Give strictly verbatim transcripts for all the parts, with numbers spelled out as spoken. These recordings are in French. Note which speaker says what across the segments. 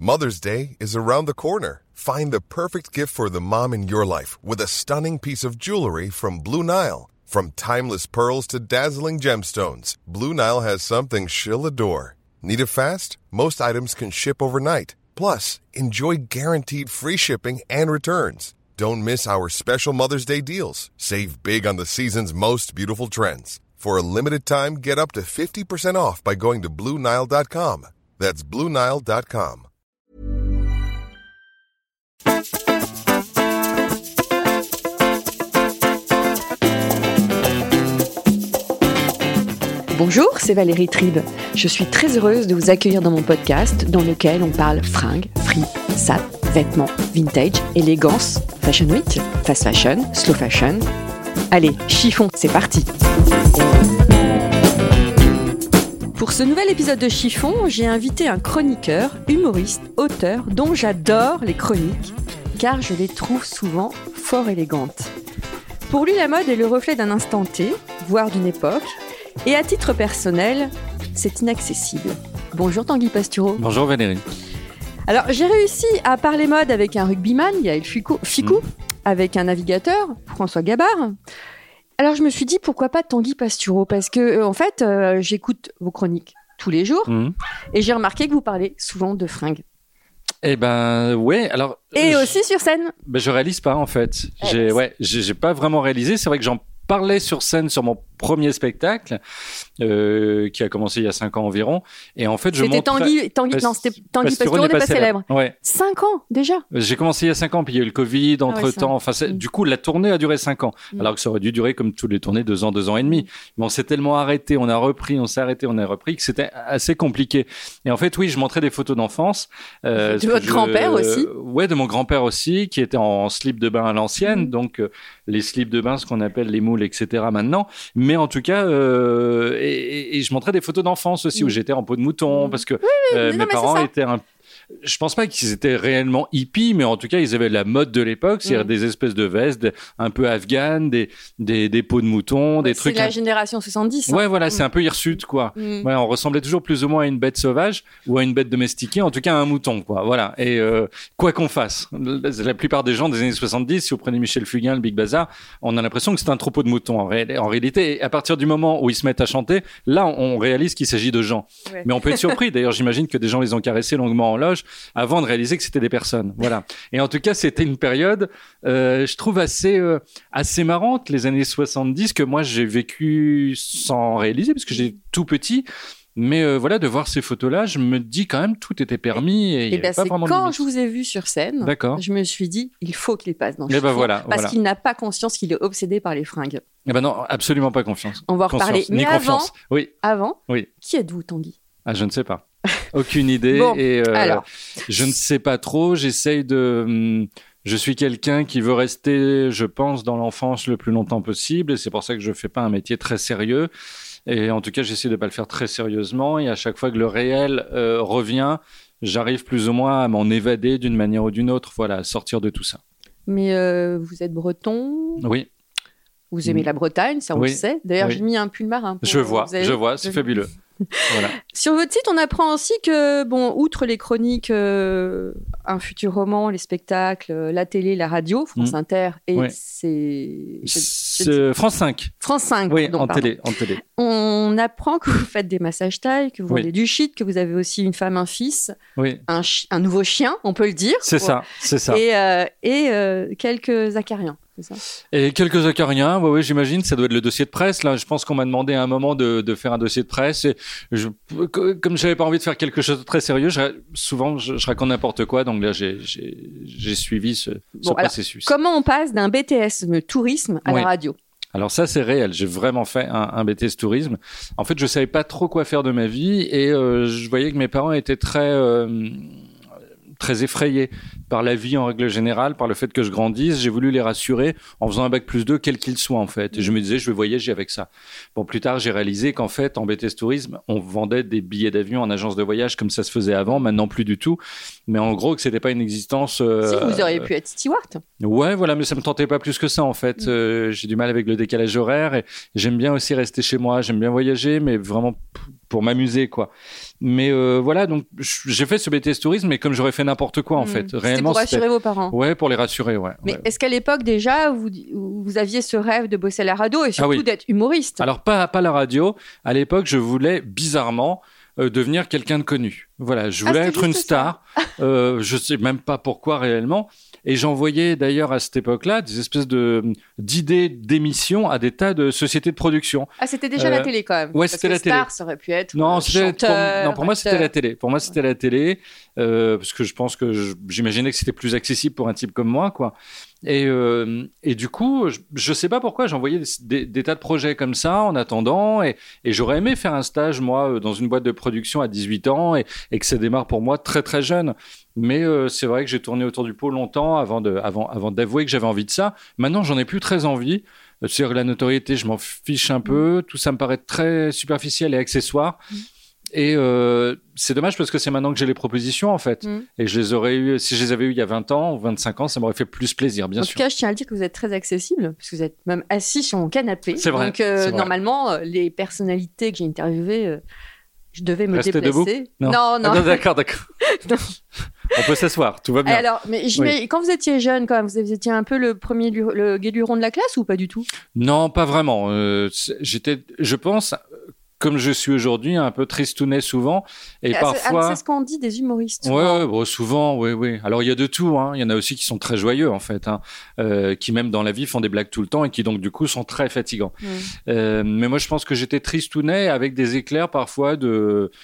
Speaker 1: Mother's Day is around the corner. Find the perfect gift for the mom in your life with a stunning piece of jewelry from Blue Nile. From timeless pearls to dazzling gemstones, Blue Nile has something she'll adore. Need it fast? Most items can ship overnight. Plus, enjoy guaranteed free shipping and returns. Don't miss our special Mother's Day deals. Save big on the season's most beautiful trends. For a limited time, get up to fifty percent off by going to Blue Nile dot com. That's Blue Nile dot com.
Speaker 2: Bonjour, c'est Valérie Tribe. Je suis très heureuse de vous accueillir dans mon podcast dans lequel on parle fringues, free, sap, vêtements, vintage, élégance, fashion week, fast fashion, slow fashion. Allez, chiffon, c'est parti. Pour ce nouvel épisode de Chiffon, j'ai invité un chroniqueur, humoriste, auteur dont j'adore les chroniques car je les trouve souvent fort élégantes. Pour lui, la mode est le reflet d'un instant T, voire d'une époque. Et à titre personnel, c'est inaccessible. Bonjour Tanguy Pastureau.
Speaker 3: Bonjour Valérie.
Speaker 2: Alors, j'ai réussi à parler mode avec un rugbyman, Yael Ficou, Ficou mmh. avec un navigateur, François Gabard. Alors, je me suis dit, pourquoi pas Tanguy Pastureau ? Parce que, euh, en fait, euh, j'écoute vos chroniques tous les jours mmh. et j'ai remarqué que vous parlez souvent de fringues.
Speaker 3: Eh ben, ouais, alors...
Speaker 2: Et
Speaker 3: je,
Speaker 2: aussi sur scène.
Speaker 3: Ben, je réalise pas, en fait. J'ai, eh, ouais, j'ai, j'ai pas vraiment réalisé. C'est vrai que j'en parlais sur scène sur mon premier spectacle euh, qui a commencé il y a cinq ans environ, et en fait je
Speaker 2: c'était
Speaker 3: montrais...
Speaker 2: Tanguy Tanguy non c'était Tanguy Pastureau n'est pas, pas célèbre, célèbre. Ouais. cinq ans déjà.
Speaker 3: J'ai commencé il y a cinq ans, puis il y a eu le Covid entre ah ouais, temps enfin c'est... mmh. du coup la tournée a duré cinq ans mmh. alors que ça aurait dû durer comme toutes les tournées deux ans deux ans et demi, mais on s'est tellement arrêté, on a repris, on s'est arrêté, on a repris que c'était assez compliqué. Et en fait oui, je montrais des photos d'enfance
Speaker 2: euh, de votre je... grand-père aussi.
Speaker 3: Ouais, de mon grand-père aussi, qui était en slip de bain à l'ancienne, mmh. donc euh, les slips de bain, ce qu'on appelle les moules, etc. maintenant, mais en tout cas euh, Euh, et, et je montrais des photos d'enfance aussi mmh. où j'étais en peau de mouton mmh. parce que oui, oui, euh, mes parents étaient un je pense pas qu'ils étaient réellement hippies, mais en tout cas, ils avaient la mode de l'époque, c'est-à-dire mmh. des espèces de vestes un peu afghanes, des, des, des peaux de mouton, ouais, des
Speaker 2: c'est
Speaker 3: trucs...
Speaker 2: C'est la génération soixante-dix. Hein.
Speaker 3: Ouais, voilà, mmh. c'est un peu hirsute, quoi.
Speaker 2: Mmh.
Speaker 3: Ouais, on ressemblait toujours plus ou moins à une bête sauvage ou à une bête domestiquée, en tout cas à un mouton, quoi. Voilà. Et euh, quoi qu'on fasse, la plupart des gens des années soixante-dix, si vous prenez Michel Fugain, le Big Bazar, on a l'impression que c'est un troupeau de moutons. En, ré- en réalité, à partir du moment où ils se mettent à chanter, là, on réalise qu'il s'agit de gens. Ouais. Mais on peut être surpris. D'ailleurs, j'imagine que des gens les ont caressés longuement en loge avant de réaliser que c'était des personnes. Voilà. Et en tout cas, c'était une période, euh, je trouve assez, euh, assez marrante, les années soixante-dix, que moi, j'ai vécu sans réaliser, parce que j'ai tout petit. Mais euh, voilà, de voir ces photos-là, je me dis quand même, tout était permis. Et, et, et ben, pas
Speaker 2: c'est
Speaker 3: vraiment
Speaker 2: quand je vous ai vu sur scène, D'accord. je me suis dit, il faut qu'il passe dans le
Speaker 3: ben voilà,
Speaker 2: parce
Speaker 3: voilà.
Speaker 2: qu'il n'a pas conscience qu'il est obsédé par les fringues.
Speaker 3: Eh ben non, absolument pas confiance.
Speaker 2: On va en reparler. Mais avant,
Speaker 3: oui.
Speaker 2: avant
Speaker 3: oui.
Speaker 2: qui êtes-vous, Tanguy ?
Speaker 3: Ah, je ne sais pas. Aucune idée.
Speaker 2: Bon,
Speaker 3: et euh,
Speaker 2: alors.
Speaker 3: Je ne sais pas trop. J'essaye de... Hum, je suis quelqu'un qui veut rester, je pense, dans l'enfance le plus longtemps possible. Et c'est pour ça que je ne fais pas un métier très sérieux. Et en tout cas, j'essaie de ne pas le faire très sérieusement. Et à chaque fois que le réel euh, revient, j'arrive plus ou moins à m'en évader d'une manière ou d'une autre. Voilà, à sortir de tout ça.
Speaker 2: Mais euh, vous êtes breton ?
Speaker 3: Oui.
Speaker 2: Vous aimez mmh. la Bretagne, ça on
Speaker 3: oui.
Speaker 2: le sait. D'ailleurs,
Speaker 3: oui.
Speaker 2: j'ai mis un pull marin.
Speaker 3: Je vois, avez... je vois, c'est je... fabuleux. Voilà.
Speaker 2: Sur votre site, on apprend aussi que, bon, outre les chroniques, euh, un futur roman, les spectacles, la télé, la radio, France mmh. Inter, et
Speaker 3: ouais.
Speaker 2: c'est... Je,
Speaker 3: c'est je... France cinq.
Speaker 2: France cinq,
Speaker 3: oui,
Speaker 2: donc,
Speaker 3: en
Speaker 2: pardon.
Speaker 3: télé, en télé.
Speaker 2: On apprend que vous faites des massages thaï, que vous
Speaker 3: oui.
Speaker 2: vendez du shit, que vous avez aussi une femme, un fils,
Speaker 3: oui.
Speaker 2: un, chi- un nouveau chien, on peut le dire.
Speaker 3: C'est pour... ça, c'est ça.
Speaker 2: Et, euh, et euh, quelques acariens. C'est ça.
Speaker 3: Et quelques acariens, oui, oui, j'imagine, ça doit être le dossier de presse. Là, je pense qu'on m'a demandé à un moment de, de faire un dossier de presse. Et je, comme j'avais pas envie de faire quelque chose de très sérieux, je, souvent je, je raconte n'importe quoi. Donc là, j'ai, j'ai, j'ai suivi ce,
Speaker 2: bon,
Speaker 3: ce
Speaker 2: alors,
Speaker 3: processus.
Speaker 2: Comment on passe d'un B T S tourisme à
Speaker 3: oui.
Speaker 2: la radio ?
Speaker 3: Alors ça, c'est réel. J'ai vraiment fait un, un B T S tourisme. En fait, je savais pas trop quoi faire de ma vie et euh, je voyais que mes parents étaient très euh, très effrayés par la vie en règle générale, par le fait que je grandisse. J'ai voulu les rassurer en faisant un bac plus deux, quel qu'il soit en fait. Et je me disais, je vais voyager avec ça. Bon, plus tard, j'ai réalisé qu'en fait, en B T S Tourisme, on vendait des billets d'avion en agence de voyage comme ça se faisait avant, maintenant plus du tout. Mais en gros, que c'était pas une existence... Euh,
Speaker 2: si, vous auriez pu être steward.
Speaker 3: Ouais, voilà, mais ça me tentait pas plus que ça en fait. Mmh. Euh, j'ai du mal avec le décalage horaire et j'aime bien aussi rester chez moi, j'aime bien voyager, mais vraiment... pour m'amuser, quoi. Mais euh, voilà, donc j'ai fait ce B T S tourisme, mais comme j'aurais fait n'importe quoi, en mmh. fait.
Speaker 2: Réellement, c'était pour rassurer vos parents.
Speaker 3: Ouais, pour les rassurer, ouais.
Speaker 2: Mais
Speaker 3: ouais.
Speaker 2: est-ce qu'à l'époque, déjà, vous, vous aviez ce rêve de bosser à la radio et surtout ah oui. d'être humoriste?
Speaker 3: Alors, pas, pas la radio. À l'époque, je voulais, bizarrement, euh, devenir quelqu'un de connu. Voilà, je voulais ah, être une star. euh, je sais même pas pourquoi réellement. Et j'envoyais d'ailleurs à cette époque-là des espèces de d'idées d'émissions à des tas de sociétés de production.
Speaker 2: Ah, c'était déjà euh, la télé quand même.
Speaker 3: Ouais,
Speaker 2: parce
Speaker 3: c'était
Speaker 2: que
Speaker 3: la télé.
Speaker 2: Star, ça aurait pu être
Speaker 3: non,
Speaker 2: euh,
Speaker 3: c'était
Speaker 2: chanteur,
Speaker 3: pour, non, pour moi c'était la télé. Pour moi c'était ouais. la télé euh, parce que je pense que je, j'imaginais que c'était plus accessible pour un type comme moi, quoi. Et euh, et du coup, je, je sais pas pourquoi j'envoyais des, des, des tas de projets comme ça en attendant. Et, et j'aurais aimé faire un stage moi dans une boîte de production à dix-huit ans et, et que ça démarre pour moi très très jeune. Mais euh, c'est vrai que j'ai tourné autour du pot longtemps avant, de, avant, avant d'avouer que j'avais envie de ça. Maintenant, j'en ai plus très envie. C'est-à-dire la notoriété, je m'en fiche un peu. Tout ça me paraît très superficiel et accessoire. Mmh. Et euh, c'est dommage parce que c'est maintenant que j'ai les propositions, en fait. Mmh. Et je les aurais eues, si je les avais eues il y a vingt ans ou vingt-cinq ans, ça m'aurait fait plus plaisir, bien
Speaker 2: en
Speaker 3: sûr.
Speaker 2: En tout cas, je tiens à dire que vous êtes très accessible, parce que vous êtes même assis sur mon canapé.
Speaker 3: C'est vrai.
Speaker 2: Donc, euh,
Speaker 3: c'est vrai.
Speaker 2: Normalement, les personnalités que j'ai interviewées... Euh, je devais me
Speaker 3: Rester
Speaker 2: déplacer.
Speaker 3: Debout non,
Speaker 2: non, non.
Speaker 3: Ah non, d'accord, d'accord. On peut s'asseoir, tout va bien.
Speaker 2: Alors, mais, oui. mais quand vous étiez jeune, quand même, vous étiez un peu le premier, le guéluron de la classe ou pas du tout?
Speaker 3: Non, pas vraiment. Euh, j'étais, je pense, comme je suis aujourd'hui, un peu tristounet souvent. Et
Speaker 2: ah,
Speaker 3: parfois.
Speaker 2: C'est, c'est ce qu'on dit des humoristes.
Speaker 3: Oui, ouais, bon, souvent, oui, oui. Alors, il y a de tout. Hein. Il y en a aussi qui sont très joyeux, en fait, hein, euh, qui même dans la vie font des blagues tout le temps et qui donc du coup sont très fatigants. Mm. Euh, mais moi, je pense que j'étais tristounet avec des éclairs parfois de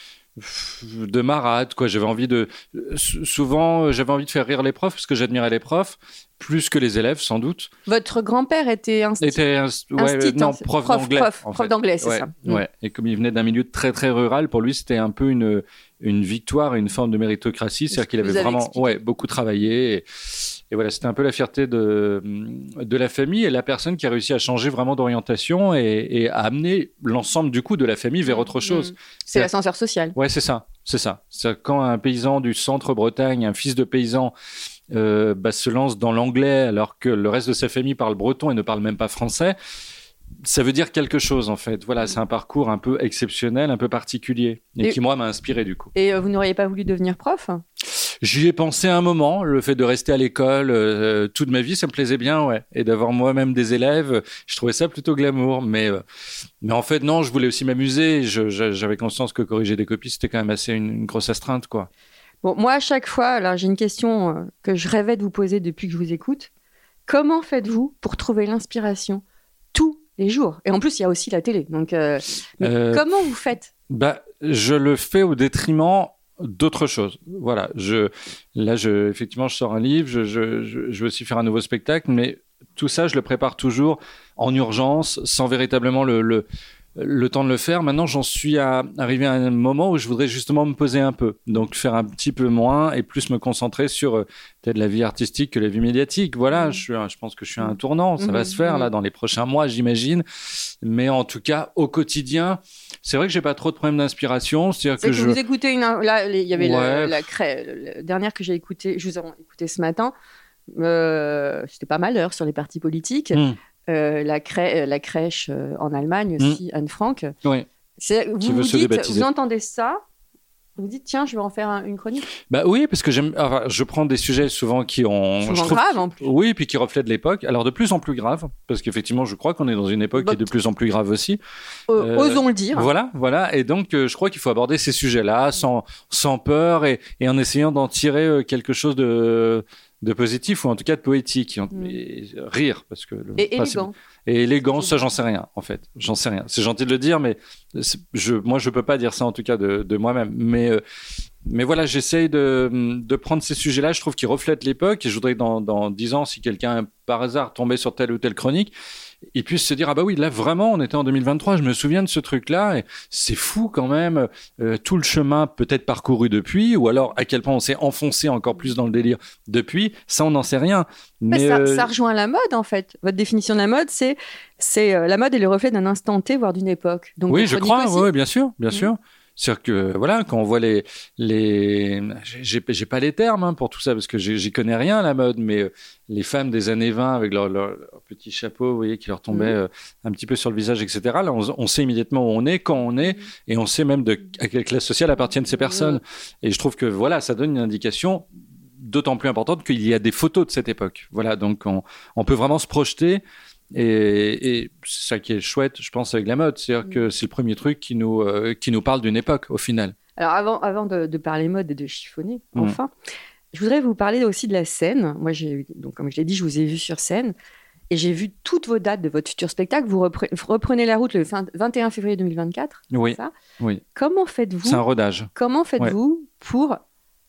Speaker 3: de marade, quoi. J'avais envie de souvent j'avais envie de faire rire les profs parce que j'admirais les profs plus que les élèves, sans doute.
Speaker 2: Votre grand-père était insti...
Speaker 3: était un... ouais,
Speaker 2: instit,
Speaker 3: non, prof,
Speaker 2: prof
Speaker 3: d'anglais.
Speaker 2: Prof,
Speaker 3: en
Speaker 2: prof
Speaker 3: fait.
Speaker 2: d'anglais, c'est
Speaker 3: ouais,
Speaker 2: ça.
Speaker 3: Ouais. Et comme il venait d'un milieu très très rural, pour lui c'était un peu une une victoire et une forme de méritocratie, c'est-à-dire qu'il avait vraiment expliqué. ouais beaucoup travaillé. Et... Et voilà, c'était un peu la fierté de, de la famille et la personne qui a réussi à changer vraiment d'orientation et, et à amener l'ensemble du coup de la famille vers autre chose.
Speaker 2: Mmh. C'est, c'est l'ascenseur social.
Speaker 3: Ouais, c'est ça, c'est ça. C'est quand un paysan du centre Bretagne, un fils de paysan, euh, bah, se lance dans l'anglais alors que le reste de sa famille parle breton et ne parle même pas français. Ça veut dire quelque chose en fait. Voilà, c'est un parcours un peu exceptionnel, un peu particulier et, et qui moi m'a inspiré du coup.
Speaker 2: Et euh, vous n'auriez pas voulu devenir prof ?
Speaker 3: J'y ai pensé un moment, le fait de rester à l'école euh, toute ma vie, ça me plaisait bien, ouais, et d'avoir moi-même des élèves, je trouvais ça plutôt glamour. Mais euh, mais en fait non, je voulais aussi m'amuser. Je, je, j'avais conscience que corriger des copies, c'était quand même assez une, une grosse astreinte, quoi.
Speaker 2: Bon, moi à chaque fois, alors j'ai une question euh, que je rêvais de vous poser depuis que je vous écoute. Comment faites-vous pour trouver l'inspiration tous les jours ? Et en plus, il y a aussi la télé. Donc, euh, mais euh, comment vous faites ?
Speaker 3: Bah, je le fais au détriment d'autres choses. Voilà. Je, là, je, effectivement, je sors un livre, je, je, je, je veux aussi faire un nouveau spectacle, mais tout ça, je le prépare toujours en urgence, sans véritablement le, le, le temps de le faire. Maintenant, j'en suis à, arrivé à un moment où je voudrais justement me poser un peu. Donc, faire un petit peu moins et plus me concentrer sur euh, peut-être la vie artistique que la vie médiatique. Voilà, mmh. je, suis, je pense que je suis à un tournant. Ça mmh. va se faire mmh. là dans les prochains mois, j'imagine. Mais en tout cas, au quotidien, c'est vrai que j'ai pas trop de problèmes d'inspiration. C'est-à-dire
Speaker 2: c'est
Speaker 3: que,
Speaker 2: que
Speaker 3: je...
Speaker 2: vous écoutez une, là, il y avait
Speaker 3: ouais.
Speaker 2: la, la, cré... la dernière que j'ai écoutée, je vous ai écouté ce matin. Euh, c'était pas mal d'ailleurs sur les partis politiques. Mmh. Euh, la, crè... la crèche euh, en Allemagne aussi, mmh. Anne Frank.
Speaker 3: Oui.
Speaker 2: C'est... Vous, vous, dites, vous entendez ça, vous dites tiens, je vais en faire un, une chronique.
Speaker 3: Bah oui, parce que j'aime. Enfin, je prends des sujets souvent qui ont.
Speaker 2: Souvent
Speaker 3: je trouve,
Speaker 2: graves en plus.
Speaker 3: Oui, puis qui reflètent l'époque. Alors de plus en plus grave, parce qu'effectivement, je crois qu'on est dans une époque bah, qui est de plus en plus grave aussi.
Speaker 2: Euh, euh, osons le dire.
Speaker 3: Voilà, voilà. Et donc, euh, je crois qu'il faut aborder ces sujets-là sans sans peur et, et en essayant d'en tirer euh, quelque chose de de positif ou en tout cas de poétique. Mm. Et rire, parce que. Le,
Speaker 2: et élégant.
Speaker 3: Et élégant, ça, j'en sais rien, en fait. J'en sais rien. C'est gentil de le dire, mais je, moi, je peux pas dire ça, en tout cas, de, de moi-même. Mais, euh, mais voilà, j'essaye de, de prendre ces sujets-là. Je trouve qu'ils reflètent l'époque. Et je voudrais que dans, dans dix ans, si quelqu'un, par hasard, tombait sur telle ou telle chronique, il puisse se dire, ah bah oui, là, vraiment, on était en deux mille vingt-trois, je me souviens de ce truc-là. Et c'est fou, quand même, euh, tout le chemin peut-être parcouru depuis, ou alors à quel point on s'est enfoncé encore plus dans le délire depuis. Ça, on n'en sait rien. Mais,
Speaker 2: mais ça,
Speaker 3: euh...
Speaker 2: ça rejoint la mode, en fait. Votre définition de la mode, c'est C'est, euh, la mode est le reflet d'un instant T, voire d'une époque. Donc,
Speaker 3: oui, je crois, oui, bien sûr, bien mmh. sûr. C'est-à-dire que voilà, quand on voit les les, j'ai j'ai pas les termes hein, pour tout ça parce que j'ai- j'y connais rien à la mode, mais euh, les femmes des années vingt avec leur, leur, leur petit chapeau, vous voyez, qui leur tombait
Speaker 2: Mhm.
Speaker 3: euh, un petit peu sur le visage, et cetera. Là, on, on sait immédiatement où on est, quand on est, et on sait même de à quelle classe sociale appartiennent ces personnes. Et je trouve que voilà, ça donne une indication d'autant plus importante qu'il y a des photos de cette époque. Voilà, donc on, on peut vraiment se projeter. Et, et c'est ça qui est chouette, je pense, avec la mode. C'est-à-dire que c'est le premier truc qui nous, euh, qui nous parle d'une époque, au final.
Speaker 2: Alors avant, avant de, de parler mode et de chiffonner,
Speaker 3: Mm.
Speaker 2: enfin, je voudrais vous parler aussi de la scène. Moi, j'ai, donc, comme je l'ai dit, je vous ai vu sur scène et j'ai vu toutes vos dates de votre futur spectacle. Vous repre- reprenez la route le vingt vingt et un février deux mille vingt-quatre.
Speaker 3: Oui,
Speaker 2: c'est ça
Speaker 3: oui.
Speaker 2: Comment faites-vous
Speaker 3: C'est un rodage.
Speaker 2: Comment faites-vous pour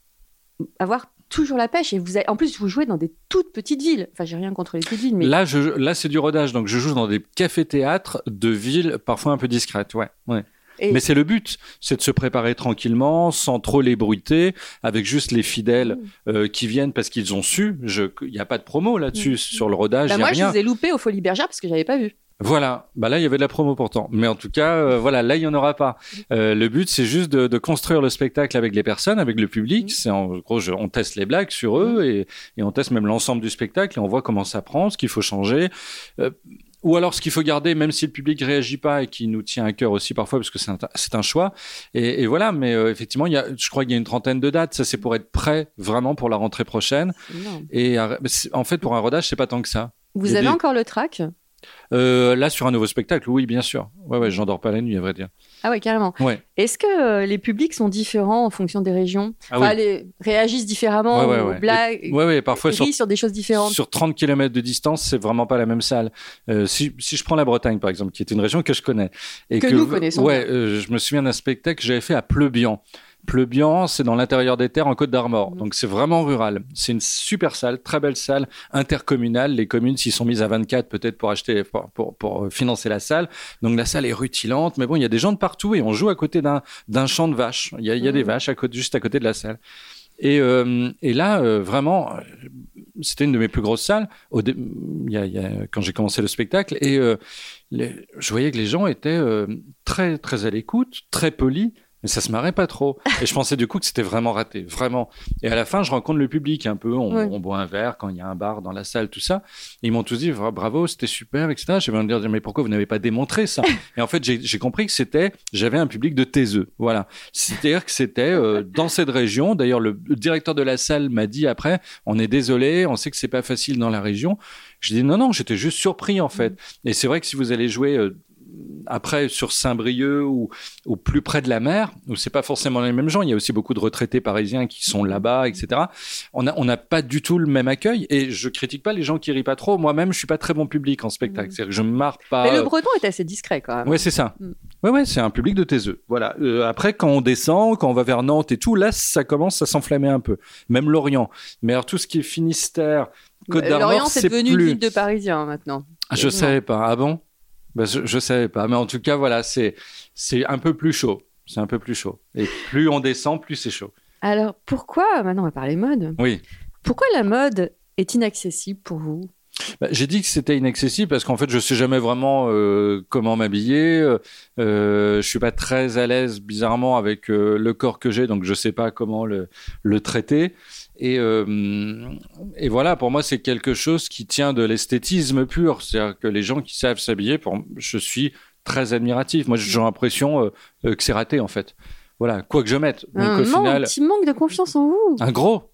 Speaker 2: avoir toujours la pêche et vous avez- en plus, vous jouez dans des toutes petites villes. Enfin, j'ai rien contre les petites villes, mais
Speaker 3: Là, je, là, c'est du rodage. Donc, je joue dans des cafés-théâtres de villes parfois un peu discrètes. Ouais, ouais.
Speaker 2: Et-
Speaker 3: Mais c'est le but, c'est de se préparer tranquillement, sans trop les bruiter, avec juste les fidèles
Speaker 2: Mmh.
Speaker 3: euh, qui viennent parce qu'ils ont su. Il n'y a pas de promo là-dessus
Speaker 2: Mmh.
Speaker 3: sur le rodage.
Speaker 2: bah,
Speaker 3: il y a
Speaker 2: moi, je
Speaker 3: rien.
Speaker 2: vous ai loupé au Folies Bergère parce que j'avais pas vu.
Speaker 3: Voilà, bah là il y avait de la promo pourtant, mais en tout cas euh, voilà, là il y en aura pas. Euh, le but c'est juste de, de construire le spectacle avec les personnes, avec le public.
Speaker 2: Mhm.
Speaker 3: C'est en gros, je- on teste les blagues sur eux et, et on teste même l'ensemble du spectacle et on voit comment ça prend, ce qu'il faut changer. Euh, ou alors ce qu'il faut garder, même si le public réagit pas et qui nous tient à cœur aussi parfois, parce que c'est un, c'est un choix. Et, et voilà, mais euh, effectivement, il y a, je crois qu'il y a une trentaine de dates. Ça, c'est pour être prêt vraiment pour la rentrée prochaine.
Speaker 2: C'est énorme.
Speaker 3: Et euh, c'est- en fait, pour un rodage, c'est pas tant que ça.
Speaker 2: Vous
Speaker 3: Il y a
Speaker 2: avez
Speaker 3: des-
Speaker 2: encore le track?
Speaker 3: Euh, là, sur un nouveau spectacle, oui, bien sûr. Ouais, ouais, j'en dors pas la nuit, à vrai dire.
Speaker 2: Ah ouais, carrément.
Speaker 3: Ouais.
Speaker 2: Est-ce que euh, les publics sont différents en fonction des régions?
Speaker 3: Ah
Speaker 2: Enfin,
Speaker 3: oui.
Speaker 2: les réagissent différemment
Speaker 3: Ouais, ouais,
Speaker 2: aux
Speaker 3: ouais.
Speaker 2: blagues,
Speaker 3: Ouais, ouais, parfois sur,
Speaker 2: rient sur des choses différentes.
Speaker 3: sur trente kilomètres de distance, c'est vraiment pas la même salle. Euh, si, si je prends la Bretagne, par exemple, qui est une région que je connais. Et
Speaker 2: Que nous connaissons
Speaker 3: Ouais,
Speaker 2: bien.
Speaker 3: euh, je me souviens d'un spectacle que j'avais fait à Pleubian. Pleubian, c'est dans l'intérieur des terres en Côte d'Armor.
Speaker 2: Mhm.
Speaker 3: Donc c'est vraiment rural. C'est une super salle, très belle salle, intercommunale. Les communes s'y sont mises à vingt-quatre peut-être pour acheter, pour, pour, pour financer la salle. Donc la salle est rutilante. Mais bon, il y a des gens de partout et on joue à côté d'un, d'un champ de vaches. Il y a, il y a des
Speaker 2: Mhm.
Speaker 3: vaches à côté, juste à côté de la salle. Et, euh, et là, euh, vraiment, euh, c'était une de mes plus grosses salles au dé- il y a, il y a, quand j'ai commencé le spectacle. Et euh, les, je voyais que les gens étaient euh, très, très à l'écoute, très polis. Mais ça se marrait pas trop. Et je pensais du coup que c'était vraiment raté, vraiment. Et à la fin, je rencontre le public un peu. On,
Speaker 2: Ouais.
Speaker 3: on boit un verre quand il y a un bar dans la salle, tout ça. Et ils m'ont tous dit Bra- bravo, c'était super, et cetera. Je vais me dire mais pourquoi vous n'avez pas démontré ça? Et en fait, j'ai j'ai compris que c'était, j'avais un public de taiseux. Voilà. C'est-à-dire que c'était euh, dans cette région. D'ailleurs, le, le directeur de la salle m'a dit après, on est désolé, on sait que c'est pas facile dans la région. Je dis non, non, j'étais juste surpris en fait. Et c'est vrai que si vous allez jouer euh, après sur Saint-Brieuc ou, ou plus près de la mer, où c'est pas forcément les mêmes gens, il y a aussi beaucoup de retraités parisiens qui sont là-bas, et cetera. On a, on n'a pas du tout le même accueil et je critique pas les gens qui rient pas trop. Moi-même, je suis pas très bon public en spectacle.
Speaker 2: Mhm.
Speaker 3: C'est-à-dire que je me marre pas.
Speaker 2: Mais le breton est assez discret quand même.
Speaker 3: Ouais, c'est ça.
Speaker 2: Mm.
Speaker 3: Ouais, ouais, c'est un public de taiseux. Voilà. Euh, après, quand on descend, quand on va vers Nantes et tout, là, ça commence à s'enflammer un peu. Même Lorient. Mais alors, tout ce qui est Finistère, Côte
Speaker 2: Euh,
Speaker 3: d'Armor,
Speaker 2: Lorient, c'est
Speaker 3: c'est
Speaker 2: devenu une
Speaker 3: plus.
Speaker 2: ville de Parisiens maintenant.
Speaker 3: Ah, je
Speaker 2: Quasiment.
Speaker 3: savais pas. Ah bon? Bah, je, je savais pas. Mais en tout cas, voilà, c'est, c'est un peu plus chaud. C'est un peu plus chaud. Et plus on descend, plus c'est chaud.
Speaker 2: Alors pourquoi, maintenant on va parler mode,
Speaker 3: Oui.
Speaker 2: pourquoi la mode est inaccessible pour vous?
Speaker 3: Bah, j'ai dit que c'était inaccessible parce qu'en fait, je sais jamais vraiment euh, comment m'habiller. Euh, je suis pas très à l'aise, bizarrement, avec euh, le corps que j'ai, donc je sais pas comment le, le traiter. Et, euh, et voilà, pour moi, c'est quelque chose qui tient de l'esthétisme pur. C'est-à-dire que les gens qui savent s'habiller, pour, je suis très admiratif. Moi, j'ai l'impression euh, euh, que c'est raté, en fait. Voilà, quoi que je mette. Donc,
Speaker 2: un,
Speaker 3: au
Speaker 2: manque,
Speaker 3: final,
Speaker 2: un petit manque de confiance en vous.
Speaker 3: un gros,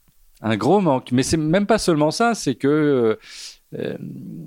Speaker 3: un gros manque. Mais c'est même pas seulement ça, c'est que euh,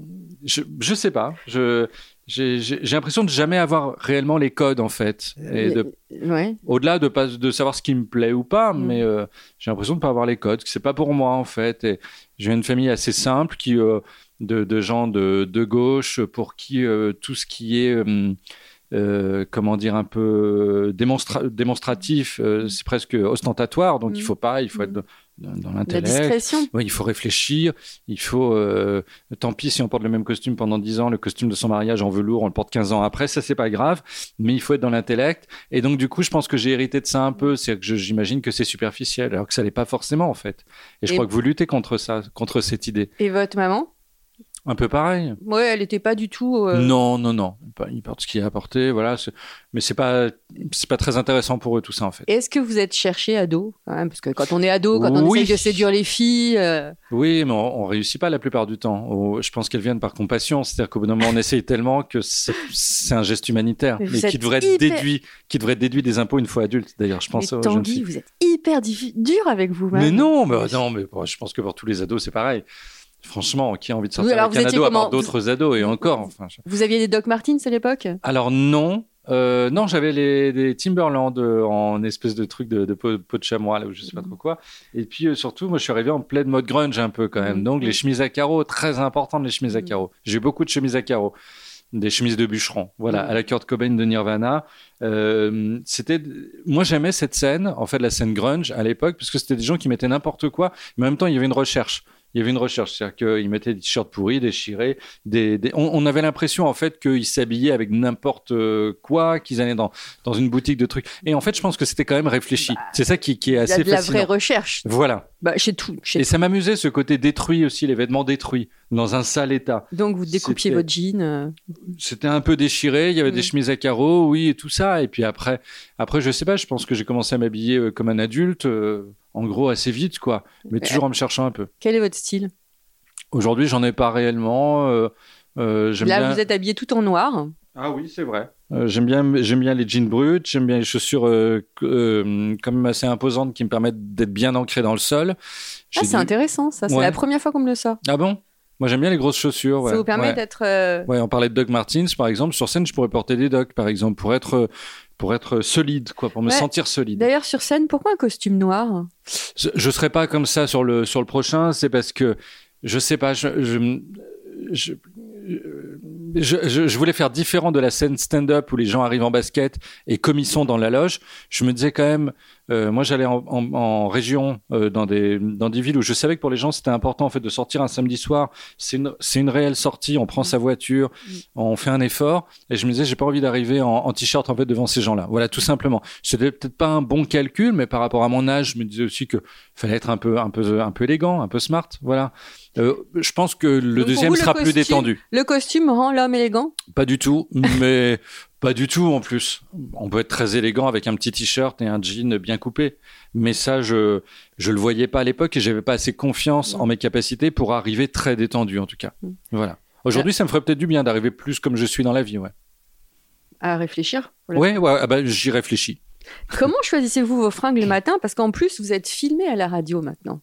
Speaker 3: je, je sais pas. Je, j'ai, j'ai, j'ai l'impression de jamais avoir réellement les codes, en fait. Et de,
Speaker 2: Ouais.
Speaker 3: au-delà de pas de savoir ce qui me plaît ou pas,
Speaker 2: Mm.
Speaker 3: mais euh, j'ai l'impression de pas avoir les codes, que c'est pas pour moi en fait. Et j'ai une famille assez simple qui euh, de, de gens de, de gauche pour qui euh, tout ce qui est euh, euh, comment dire un peu démonstra- démonstratif, euh, c'est presque ostentatoire. Donc
Speaker 2: Mm.
Speaker 3: il faut pas, il faut
Speaker 2: Mm.
Speaker 3: être dans, dans
Speaker 2: La
Speaker 3: l'intellect.
Speaker 2: discrétion.
Speaker 3: Ouais, il faut réfléchir, il faut... Euh, tant pis si on porte le même costume pendant dix ans, le costume de son mariage en velours, on le porte quinze ans après, ça c'est pas grave, mais il faut être dans l'intellect. Et donc du coup, je pense que j'ai hérité de ça un peu, c'est que je, j'imagine que c'est superficiel, alors que ça l'est pas forcément en fait. Et je
Speaker 2: Et-
Speaker 3: crois que vous luttez contre ça, contre cette idée.
Speaker 2: Et votre maman?
Speaker 3: Un peu pareil.
Speaker 2: Ouais, elle n'était pas du tout. Euh...
Speaker 3: Non, non, non. Ils portent ce qui est apporté, voilà. C'est... Mais c'est pas, c'est pas très intéressant pour eux tout ça en fait.
Speaker 2: Est-ce que vous êtes cherché ado quand même, parce que quand on est ado, quand on
Speaker 3: oui.
Speaker 2: essaye de séduire les filles. Euh...
Speaker 3: Oui, mais on, on réussit pas la plupart du temps. Oh, je pense qu'elles viennent par compassion, c'est-à-dire qu'au bout d'un moment on essaye tellement que c'est, c'est un geste humanitaire, mais, mais qui devrait être hyper... déduit, qui devrait être déduit des impôts une fois adulte. D'ailleurs, je pense.
Speaker 2: Mais
Speaker 3: aux
Speaker 2: Tanguy,
Speaker 3: jeunes filles.
Speaker 2: Vous êtes hyper diffi... dur avec vous-même.
Speaker 3: Mais non, mais non, mais bon, je pense que pour tous les ados c'est pareil. Franchement, qui a envie de sortir
Speaker 2: oui,
Speaker 3: avec un ado
Speaker 2: comment...
Speaker 3: à part d'autres vous... ados et encore enfin, je...
Speaker 2: Vous aviez des Doc Martens à l'époque?
Speaker 3: Alors non, euh, non, j'avais les, des Timberland euh, en espèce de truc de, de peau, peau de chamois là où je sais pas trop quoi. Et puis euh, surtout, moi je suis arrivé en pleine mode grunge un peu quand même. Mmh. Donc les chemises à carreaux, très importantes les chemises à carreaux. J'ai eu beaucoup de chemises à carreaux. Des chemises de bûcheron, voilà, mmh. à la Kurt Cobain de Nirvana. Euh, c'était, moi j'aimais cette scène, en fait la scène grunge à l'époque, parce que c'était des gens qui mettaient n'importe quoi, mais en même temps il y avait une recherche. Il y avait une recherche, c'est-à-dire qu'ils mettaient des t-shirts pourris, déchirés. Des, des... On, on avait l'impression en fait qu'ils s'habillaient avec n'importe quoi, qu'ils allaient dans, dans une boutique de trucs. Et en fait, je pense que c'était quand même réfléchi. Bah, c'est ça qui, qui est assez fascinant. Il y a de
Speaker 2: fascinant. La vraie recherche.
Speaker 3: Voilà.
Speaker 2: Bah, chez tout. Chez
Speaker 3: Et
Speaker 2: tout.
Speaker 3: ça m'amusait ce côté détruit aussi, les vêtements détruits, dans un sale état.
Speaker 2: Donc vous découpiez
Speaker 3: c'était...
Speaker 2: votre jean. Euh...
Speaker 3: C'était un peu déchiré, il y avait mmh. des chemises à carreaux, oui, et tout ça. Et puis après, après, je sais pas, je pense que j'ai commencé à m'habiller comme un adulte, euh, en gros assez vite, quoi. Mais toujours en me cherchant un peu.
Speaker 2: Quel est votre style ?
Speaker 3: Aujourd'hui, j'en ai pas réellement. Euh, euh, j'aime
Speaker 2: Là,
Speaker 3: bien...
Speaker 2: vous êtes habillé tout en noir.
Speaker 3: Ah oui, c'est vrai. Euh, j'aime bien, j'aime bien les jeans bruts. J'aime bien les chaussures euh, euh, quand même assez imposantes qui me permettent d'être bien ancré dans le sol.
Speaker 2: J'ai ah, c'est du... intéressant, ça. C'est ouais. la première fois qu'on me le sort.
Speaker 3: Ah bon ? Moi, j'aime bien les grosses chaussures. Ouais.
Speaker 2: Ça vous permet
Speaker 3: ouais.
Speaker 2: d'être. Euh...
Speaker 3: Ouais, on parlait de Doc Martens, par exemple. Sur scène, je pourrais porter des Doc, par exemple, pour être. Pour être solide, quoi, pour me ouais. sentir solide.
Speaker 2: D'ailleurs, sur scène, pourquoi un costume noir ?
Speaker 3: Je, je serais pas comme ça sur le sur le prochain. C'est parce que je sais pas. Je je, je je, je je voulais faire différent de la scène stand-up où les gens arrivent en basket et comme ils sont dans la loge. Je me disais quand même. Euh, moi, j'allais en, en, en région, euh, dans des dans des villes où je savais que pour les gens c'était important en fait de sortir un samedi soir. C'est une c'est une réelle sortie. On prend sa voiture, on fait un effort. Et je me disais, j'ai pas envie d'arriver en, en t-shirt en fait devant ces gens-là. Voilà, tout simplement. C'était peut-être pas un bon calcul, mais par rapport à mon âge, je me disais aussi que fallait être un peu un peu un peu élégant, un peu smart. Voilà. Euh, je pense que le
Speaker 2: Donc
Speaker 3: deuxième
Speaker 2: vous,
Speaker 3: sera
Speaker 2: le
Speaker 3: plus
Speaker 2: costume,
Speaker 3: détendu.
Speaker 2: Le costume rend l'homme élégant ?
Speaker 3: Pas du tout, mais. Pas du tout en plus. On peut être très élégant avec un petit t-shirt et un jean bien coupé. Mais ça, je je le voyais pas à l'époque et j'avais pas assez confiance mmh. en mes capacités pour arriver très détendu en tout cas. Mmh. Voilà. Aujourd'hui, ça me ferait peut-être du bien d'arriver plus comme je suis dans la vie, ouais.
Speaker 2: À réfléchir.
Speaker 3: Ouais, ouais. Ah bah, j'y réfléchis.
Speaker 2: Comment choisissez-vous vos fringues le matin ? Parce qu'en plus, vous êtes filmé à la radio maintenant.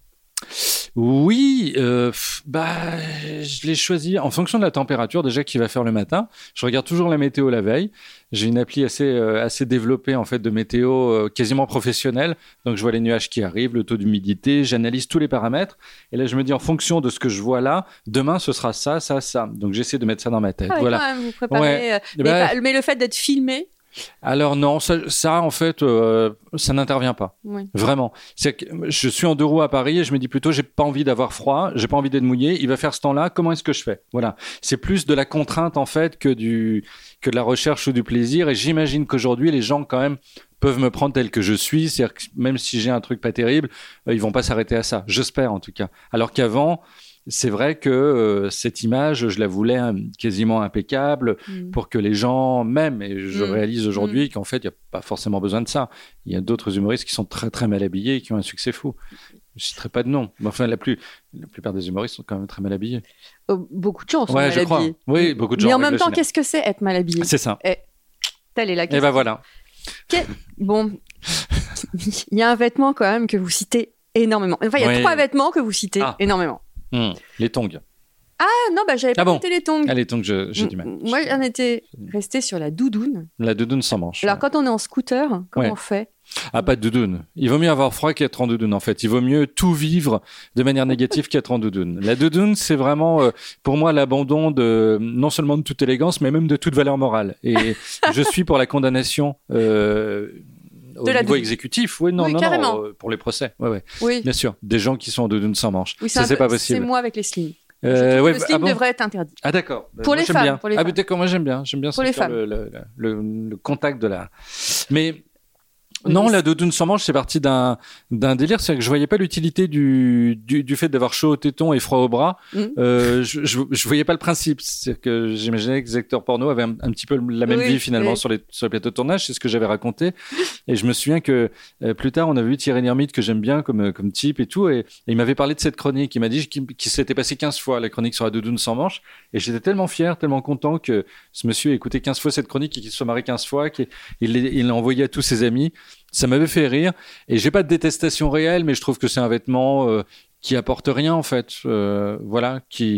Speaker 3: Oui, euh, bah, je l'ai choisi en fonction de la température déjà qu'il va faire le matin. Je regarde toujours la météo la veille. J'ai une appli assez euh, assez développée en fait de météo euh, quasiment professionnelle. Donc je vois les nuages qui arrivent, le taux d'humidité, j'analyse tous les paramètres. Et là je me dis en fonction de ce que je vois là, demain ce sera ça, ça, ça. Donc j'essaie de mettre ça dans ma tête.
Speaker 2: Ah,
Speaker 3: voilà.
Speaker 2: Quand même, vous préparez.
Speaker 3: Ouais.
Speaker 2: Euh, mais, bah, pas, mais le fait d'être filmé.
Speaker 3: Alors non, ça, ça en fait, euh, ça n'intervient pas. Oui. Vraiment. C'est que je suis en deux roues à Paris et je me dis plutôt, j'ai pas envie d'avoir froid, j'ai pas envie d'être mouillé. Il va faire ce temps-là. Comment est-ce que je fais ? Voilà. C'est plus de la contrainte en fait que du que de la recherche ou du plaisir. Et j'imagine qu'aujourd'hui, les gens quand même peuvent me prendre tel que je suis. C'est-à-dire que même si j'ai un truc pas terrible, euh, ils vont pas s'arrêter à ça. J'espère en tout cas. Alors qu'avant. C'est vrai que euh, cette image, je la voulais hein, quasiment impeccable mmh. pour que les gens m'aiment. Et je mmh. réalise aujourd'hui mmh. qu'en fait, il n'y a pas forcément besoin de ça. Il y a d'autres humoristes qui sont très, très mal habillés et qui ont un succès fou. Je ne citerai pas de nom. Mais enfin, la, plus, la plupart des humoristes sont quand même très mal habillés.
Speaker 2: Oh, beaucoup de gens sont
Speaker 3: ouais,
Speaker 2: mal
Speaker 3: je
Speaker 2: habillés.
Speaker 3: Crois. Oui, beaucoup de gens.
Speaker 2: Mais en même temps, qu'est-ce que c'est être mal habillé ?
Speaker 3: C'est ça.
Speaker 2: Et, telle est la question.
Speaker 3: Et ben voilà.
Speaker 2: Que... Bon, il y a un vêtement quand même que vous citez énormément. Enfin, il y a oui. trois vêtements que vous citez ah. énormément.
Speaker 3: Mmh, les tongs.
Speaker 2: Ah non, bah j'avais
Speaker 3: ah
Speaker 2: pas
Speaker 3: bon.
Speaker 2: noté les tongs.
Speaker 3: Ah, les tongs, je, j'ai du mal.
Speaker 2: Moi, j'en étais restée sur la doudoune.
Speaker 3: La doudoune sans manche.
Speaker 2: Alors,
Speaker 3: ouais.
Speaker 2: quand on est en scooter, comment
Speaker 3: ouais.
Speaker 2: on fait ?
Speaker 3: Ah, pas de doudoune. Il vaut mieux avoir froid qu'être en doudoune, en fait. Il vaut mieux tout vivre de manière négative qu'être en doudoune. La doudoune, c'est vraiment, euh, pour moi, l'abandon de, non seulement de toute élégance, mais même de toute valeur morale. Et je suis pour la condamnation, euh, au niveau doudoune. Exécutif, oui, non,
Speaker 2: oui,
Speaker 3: non,
Speaker 2: carrément.
Speaker 3: non, euh, pour les procès, ouais, ouais.
Speaker 2: Oui.
Speaker 3: Bien sûr, des gens qui sont en doudoune sans manche.
Speaker 2: Oui,
Speaker 3: ça, c'est, c'est
Speaker 2: peu,
Speaker 3: pas possible.
Speaker 2: C'est moi avec les slims.
Speaker 3: Euh, ouais,
Speaker 2: le slim
Speaker 3: ah bon
Speaker 2: devrait être interdit.
Speaker 3: Ah d'accord.
Speaker 2: Pour,
Speaker 3: moi,
Speaker 2: les
Speaker 3: j'aime
Speaker 2: femmes,
Speaker 3: bien.
Speaker 2: pour les
Speaker 3: ah,
Speaker 2: femmes.
Speaker 3: d'accord, moi j'aime bien. J'aime bien
Speaker 2: pour les femmes.
Speaker 3: Le, le, le, le contact de la. Mais Non, la doudoune sans manche, c'est parti d'un d'un délire, c'est que je voyais pas l'utilité du du, du fait d'avoir chaud au téton et froid au bras. Mm. Euh, je, je je voyais pas le principe. C'est que j'imaginais que les acteurs porno avaient un, un petit peu la même oui, vie finalement oui. sur les sur les plateaux de tournage. C'est ce que j'avais raconté. Et je me souviens que euh, plus tard, on a vu Thierry Lhermitte que j'aime bien comme comme type et tout, et, et il m'avait parlé de cette chronique. Il m'a dit qu'il, qu'il s'était passé quinze fois la chronique sur la doudoune sans manche, et j'étais tellement fier, tellement content que ce monsieur ait écouté quinze fois cette chronique et qu'il se soit marié quinze fois, qu'il il, il l'a envoyé à tous ses amis. Ça m'avait fait rire, et j'ai pas de détestation réelle, mais je trouve que c'est un vêtement euh, qui apporte rien en fait, euh, voilà, qui,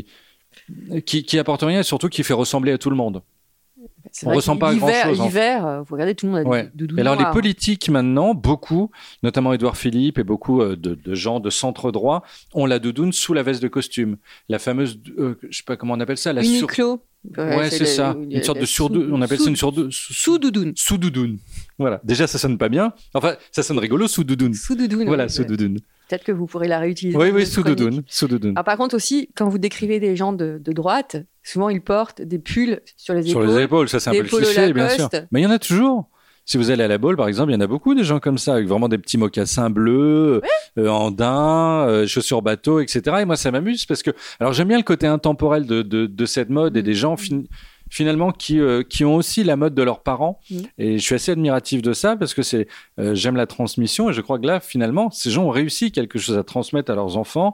Speaker 3: qui qui apporte rien et surtout qui fait ressembler à tout le monde.
Speaker 2: C'est
Speaker 3: on
Speaker 2: vrai
Speaker 3: ressent pas à grand chose.
Speaker 2: L'hiver, vous regardez, tout le monde a
Speaker 3: ouais.
Speaker 2: de doudoune.
Speaker 3: Alors
Speaker 2: noire.
Speaker 3: Les politiques maintenant, beaucoup, notamment Édouard Philippe et beaucoup euh, de, de gens de centre droit, ont la doudoune sous la veste de costume, la fameuse, euh, je sais pas comment on appelle ça, la
Speaker 2: Uniqlo.
Speaker 3: Sur... Ouais, ouais, c'est, c'est la, ça, une sorte de surdoudoune. On appelle sous, ça une sorte de
Speaker 2: sous-doudoune.
Speaker 3: Sous-doudoune. Voilà. Déjà, ça sonne pas bien. Enfin, ça sonne rigolo, sous-doudoune.
Speaker 2: Sous-doudoune.
Speaker 3: Voilà,
Speaker 2: ouais,
Speaker 3: sous-doudoune.
Speaker 2: Ouais. Peut-être que vous pourrez la réutiliser.
Speaker 3: Oui, oui, sous-doudoune. Sous-doudoune.
Speaker 2: Alors, par contre, aussi, quand vous décrivez des gens de, de droite, souvent ils portent des pulls sur les
Speaker 3: sur
Speaker 2: épaules.
Speaker 3: Sur les épaules, ça c'est un peu le cliché, bien sûr. Mais il y en a toujours. Si vous allez à la Baule, par exemple, il y en a beaucoup des gens comme ça, avec vraiment des petits mocassins bleus, ouais. euh, en daim, euh, chaussures bateau, et cetera. Et moi, ça m'amuse parce que, alors j'aime bien le côté intemporel de, de, de cette mode mmh. et des gens fin... finalement qui euh, qui ont aussi la mode de leurs parents. Mmh. Et je suis assez admiratif de ça parce que c'est euh, j'aime la transmission et je crois que là finalement ces gens ont réussi quelque chose à transmettre à leurs enfants,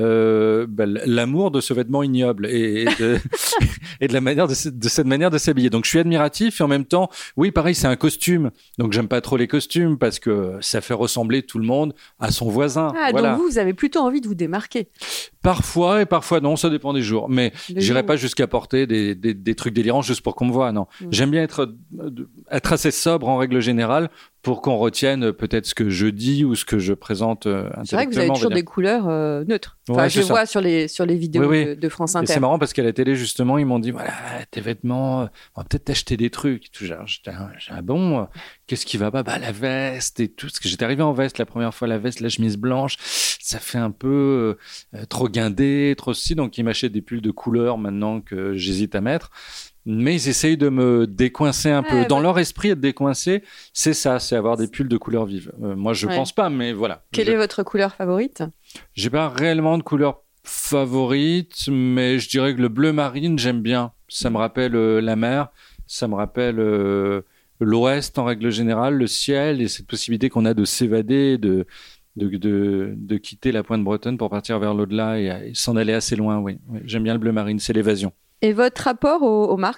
Speaker 3: euh, bah, l'amour de ce vêtement ignoble et, et de et de la manière de, de cette manière de s'habiller. Donc je suis admiratif et en même temps oui pareil c'est un costume donc j'aime pas trop les costumes parce que ça fait ressembler tout le monde à son voisin.
Speaker 2: Ah
Speaker 3: voilà.
Speaker 2: Donc vous vous avez plutôt envie de vous démarquer.
Speaker 3: Parfois et parfois non, ça dépend des jours. Mais
Speaker 2: des
Speaker 3: j'irai
Speaker 2: jours.
Speaker 3: pas jusqu'à porter des, des, des trucs délirants juste pour qu'on me voie. Non, mmh. J'aime bien être être assez sobre en règle générale pour qu'on retienne peut-être ce que je dis ou ce que je présente euh, intellectuellement.
Speaker 2: C'est vrai que vous avez toujours des couleurs euh, neutres. Enfin,
Speaker 3: ouais,
Speaker 2: je vois sur les sur les vidéos
Speaker 3: oui, oui.
Speaker 2: De, de France Inter.
Speaker 3: Et c'est marrant parce qu'à la télé justement ils m'ont dit voilà tes vêtements, on va peut-être t'acheter des trucs. Tout genre, j'étais un bon. Qu'est-ce qui va pas bah la veste et tout. Parce que j'étais arrivé en veste la première fois, la veste, la chemise blanche, ça fait un peu euh, trop guindé, trop si. Donc ils m'achètent des pulls de couleur maintenant que j'hésite à mettre. Mais ils essayent de me décoincer un ouais, peu. Dans ouais. leur esprit, être décoincé, c'est ça, c'est avoir des pulls de couleur vive. Euh, moi, je ouais. pense pas, mais voilà.
Speaker 2: Quelle
Speaker 3: je...
Speaker 2: est votre couleur favorite ?
Speaker 3: J'ai pas réellement de couleur favorite, mais je dirais que le bleu marine, j'aime bien. Ça me rappelle euh, la mer, ça me rappelle euh, l'Ouest en règle générale, le ciel et cette possibilité qu'on a de s'évader, de de de, de quitter la pointe bretonne pour partir vers l'au-delà et, et s'en aller assez loin. Oui, oui, j'aime bien le bleu marine, c'est l'évasion.
Speaker 2: Et votre rapport aux, aux marques ?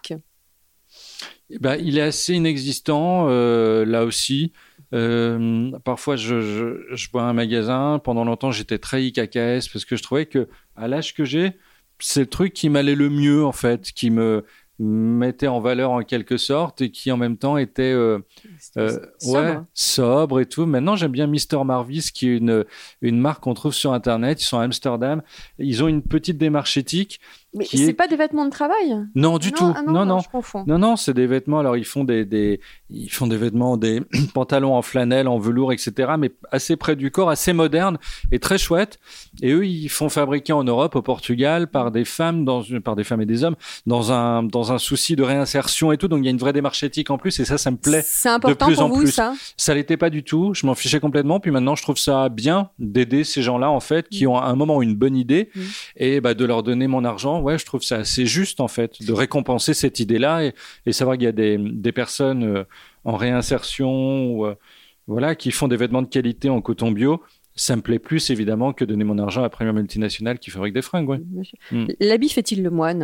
Speaker 3: Ben, il est assez inexistant, euh, là aussi. Euh, parfois, je, je, je vois un magasin. Pendant longtemps, j'étais très I K K S parce que je trouvais que, à l'âge que j'ai, c'est le truc qui m'allait le mieux, en fait, qui me mettait en valeur en quelque sorte et qui, en même temps, était euh, euh,
Speaker 2: sobre.
Speaker 3: Ouais, sobre et tout. Maintenant, j'aime bien mister Marvis, qui est une, une marque qu'on trouve sur Internet. Ils sont à Amsterdam. Ils ont une petite démarche éthique.
Speaker 2: Mais c'est est... pas des vêtements de travail ?
Speaker 3: Non, du
Speaker 2: non,
Speaker 3: tout.
Speaker 2: Ah non,
Speaker 3: non, non.
Speaker 2: non, je confonds.
Speaker 3: Non, non, c'est des vêtements. Alors, ils font des, des, ils font des vêtements, des pantalons en flanelle, en velours, et cetera, mais assez près du corps, assez modernes et très chouettes. Et eux, ils font fabriquer en Europe, au Portugal, par des femmes, dans, par des femmes et des hommes, dans un, dans un souci de réinsertion et tout. Donc, il y a une vraie démarche éthique en plus, et ça, ça me plaît.
Speaker 2: C'est important
Speaker 3: de plus
Speaker 2: pour
Speaker 3: en
Speaker 2: vous,
Speaker 3: plus.
Speaker 2: ça ?
Speaker 3: Ça l'était pas du tout. Je m'en fichais complètement. Puis maintenant, je trouve ça bien d'aider ces gens-là, en fait, qui ont à un moment une bonne idée, mmh. et bah, de leur donner mon argent. Ouais, je trouve ça assez c'est juste en fait de récompenser cette idée-là et, et savoir qu'il y a des, des personnes euh, en réinsertion ou, euh, voilà, qui font des vêtements de qualité en coton bio. Ça me plaît plus évidemment que donner mon argent à la première multinationale qui fabrique des fringues. Ouais.
Speaker 2: Mm. L'habit fait-il le moine ?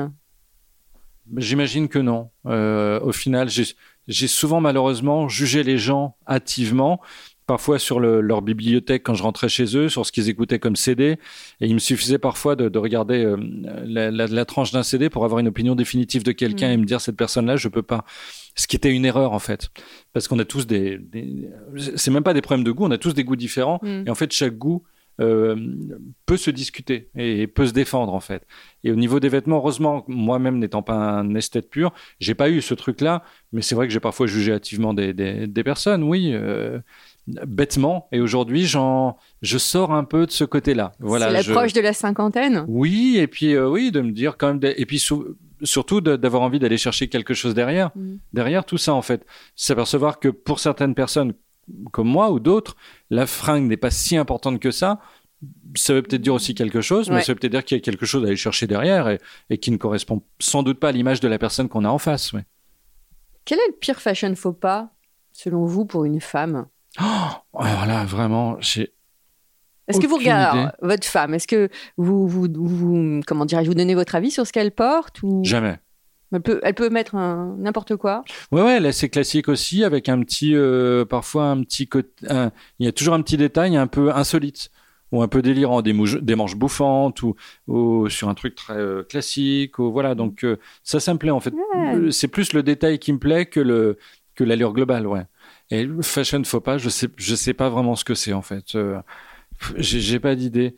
Speaker 3: J'imagine que non. Euh, au final, j'ai, j'ai souvent malheureusement jugé les gens hâtivement. Parfois sur le, leur bibliothèque quand je rentrais chez eux, sur ce qu'ils écoutaient comme C D. Et il me suffisait parfois de, de regarder euh, la, la, la tranche d'un C D pour avoir une opinion définitive de quelqu'un mmh. et me dire cette personne-là, je peux pas. Ce qui était une erreur en fait. Parce qu'on a tous des, des... C'est même pas des problèmes de goût, on a tous des goûts différents. Mmh. Et en fait, chaque goût euh, peut se discuter et peut se défendre en fait. Et au niveau des vêtements, heureusement, moi-même n'étant pas un esthète pur, j'ai pas eu ce truc-là. Mais c'est vrai que j'ai parfois jugé hâtivement des, des, des personnes, oui. Euh, bêtement, et aujourd'hui j'en je sors un peu de ce côté-là. Voilà,
Speaker 2: c'est l'approche je... de la cinquantaine.
Speaker 3: Oui, et puis euh, oui, de me dire quand même, de... et puis sou... surtout de, d'avoir envie d'aller chercher quelque chose derrière, mmh. derrière tout ça en fait. S'apercevoir que pour certaines personnes, comme moi ou d'autres, la fringue n'est pas si importante que ça. Ça veut peut-être dire aussi quelque chose,
Speaker 2: Ouais.
Speaker 3: mais ça veut peut-être dire qu'il y a quelque chose à aller chercher derrière et, et qui ne correspond sans doute pas à l'image de la personne qu'on a en face. Ouais.
Speaker 2: Quel est le pire fashion faux pas, selon vous, pour une femme?
Speaker 3: Oh, alors là, vraiment, j'ai
Speaker 2: Est-ce que vous
Speaker 3: aucune
Speaker 2: regardez
Speaker 3: idée.
Speaker 2: alors, votre femme? Est-ce que vous, vous, vous comment dirais-je, vous donnez votre avis sur ce qu'elle porte ou
Speaker 3: Jamais.
Speaker 2: elle peut, elle peut mettre un- n'importe quoi?
Speaker 3: Ouais, ouais, là c'est classique aussi, avec un petit, euh, parfois un petit côté, un- il y a toujours un petit détail un peu insolite ou un peu délirant, des, mouches- des manches bouffantes ou, ou sur un truc très euh, classique, ou voilà. Donc euh, ça, ça me plaît en fait.
Speaker 2: Ouais.
Speaker 3: Euh, C'est plus le détail qui me plaît que le que l'allure globale, ouais. Et le fashion faux pas, je sais, je sais pas vraiment ce que c'est en fait. Euh, j'ai, j'ai pas d'idée.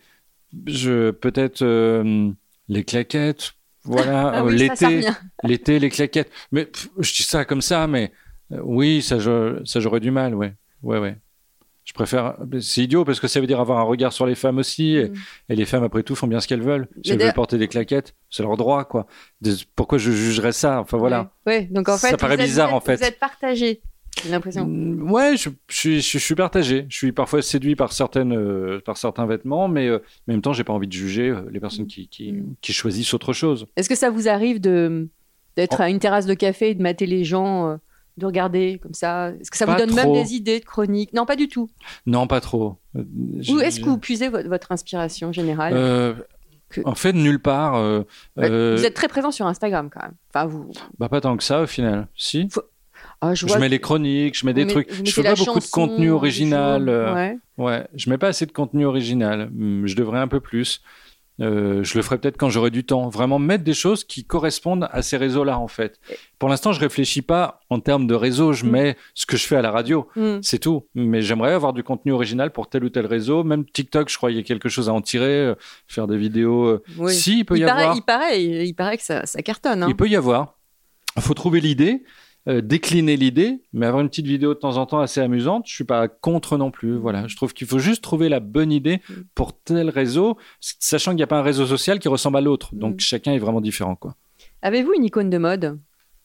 Speaker 3: Je peut-être euh, les claquettes. Voilà,
Speaker 2: Ah
Speaker 3: euh,
Speaker 2: oui, ça, ça
Speaker 3: l'été,
Speaker 2: revient.
Speaker 3: l'été, les claquettes. Mais pff, je dis ça comme ça, mais euh, oui, ça, je- ça j'aurais du mal, ouais, ouais, ouais. Je préfère. C'est idiot parce que ça veut dire avoir un regard sur les femmes aussi, et,
Speaker 2: Mm.
Speaker 3: et les femmes après tout font bien ce qu'elles veulent. Si
Speaker 2: Mais
Speaker 3: elles
Speaker 2: d'ailleurs-
Speaker 3: veulent porter des claquettes, c'est leur droit, quoi. Des- Pourquoi je jugerais ça? Enfin voilà.
Speaker 2: Ouais. Ouais, donc en
Speaker 3: Ça
Speaker 2: fait,
Speaker 3: paraît
Speaker 2: vous êtes-
Speaker 3: bizarre,
Speaker 2: vous êtes-
Speaker 3: en fait.
Speaker 2: Vous êtes partagé, j'ai l'impression.
Speaker 3: Mm, Ouais, je, je suis, je, suis partagé. Je suis parfois séduit par certaines, euh, par certains vêtements, mais euh, en même temps, j'ai pas envie de juger euh, les personnes qui, qui,
Speaker 2: Mm.
Speaker 3: qui choisissent autre chose.
Speaker 2: Est-ce que ça vous arrive de d'être
Speaker 3: Oh.
Speaker 2: à une terrasse de café et de mater les gens, euh, de regarder comme ça? Est-ce que ça
Speaker 3: Pas
Speaker 2: vous donne
Speaker 3: trop.
Speaker 2: même des idées de chroniques? Non, pas du tout.
Speaker 3: Non, pas trop. Euh,
Speaker 2: Où
Speaker 3: j'ai-
Speaker 2: est-ce que vous puisez votre, votre inspiration générale?
Speaker 3: Euh,
Speaker 2: Que-
Speaker 3: En fait, nulle part. euh,
Speaker 2: Ouais,
Speaker 3: euh,
Speaker 2: Vous êtes très présent sur Instagram quand même. Enfin, vous.
Speaker 3: Bah, pas tant que ça, au final. Si.
Speaker 2: Ah, je
Speaker 3: Je,
Speaker 2: vois
Speaker 3: mets
Speaker 2: que
Speaker 3: les chroniques, je mets
Speaker 2: vous
Speaker 3: des
Speaker 2: met-
Speaker 3: trucs.
Speaker 2: vous
Speaker 3: Je
Speaker 2: mettez
Speaker 3: fais
Speaker 2: la
Speaker 3: pas beaucoup de
Speaker 2: chanson,
Speaker 3: contenu
Speaker 2: des
Speaker 3: original.
Speaker 2: choses.
Speaker 3: euh,
Speaker 2: Ouais.
Speaker 3: Ouais, je mets pas assez de contenu original. Hum, Je devrais un peu plus. Euh, je le ferai peut-être quand j'aurai du temps. Vraiment mettre des choses qui correspondent à ces réseaux-là, en fait. Pour l'instant, je réfléchis pas en termes de réseau. Je
Speaker 2: Mm.
Speaker 3: mets ce que je fais à la radio.
Speaker 2: Hmm.
Speaker 3: C'est tout. Mais j'aimerais avoir du contenu original pour tel ou tel réseau. Même TikTok, je crois qu'il y a quelque chose à en tirer. euh, Faire des vidéos. euh,
Speaker 2: Oui.
Speaker 3: Si, il peut
Speaker 2: il,
Speaker 3: y
Speaker 2: paraît,
Speaker 3: avoir.
Speaker 2: il paraît, il, il paraît que ça, ça cartonne. Hein.
Speaker 3: Il peut y avoir. Il faut trouver l'idée, euh, décliner l'idée, mais avoir une petite vidéo de temps en temps assez amusante. Je suis pas contre non plus. Voilà, je trouve qu'il faut juste trouver la bonne idée
Speaker 2: Mm.
Speaker 3: pour tel réseau, sachant qu'il n'y a pas un réseau social qui ressemble à l'autre. Donc
Speaker 2: Mm.
Speaker 3: chacun est vraiment différent, quoi.
Speaker 2: Avez-vous une icône de mode?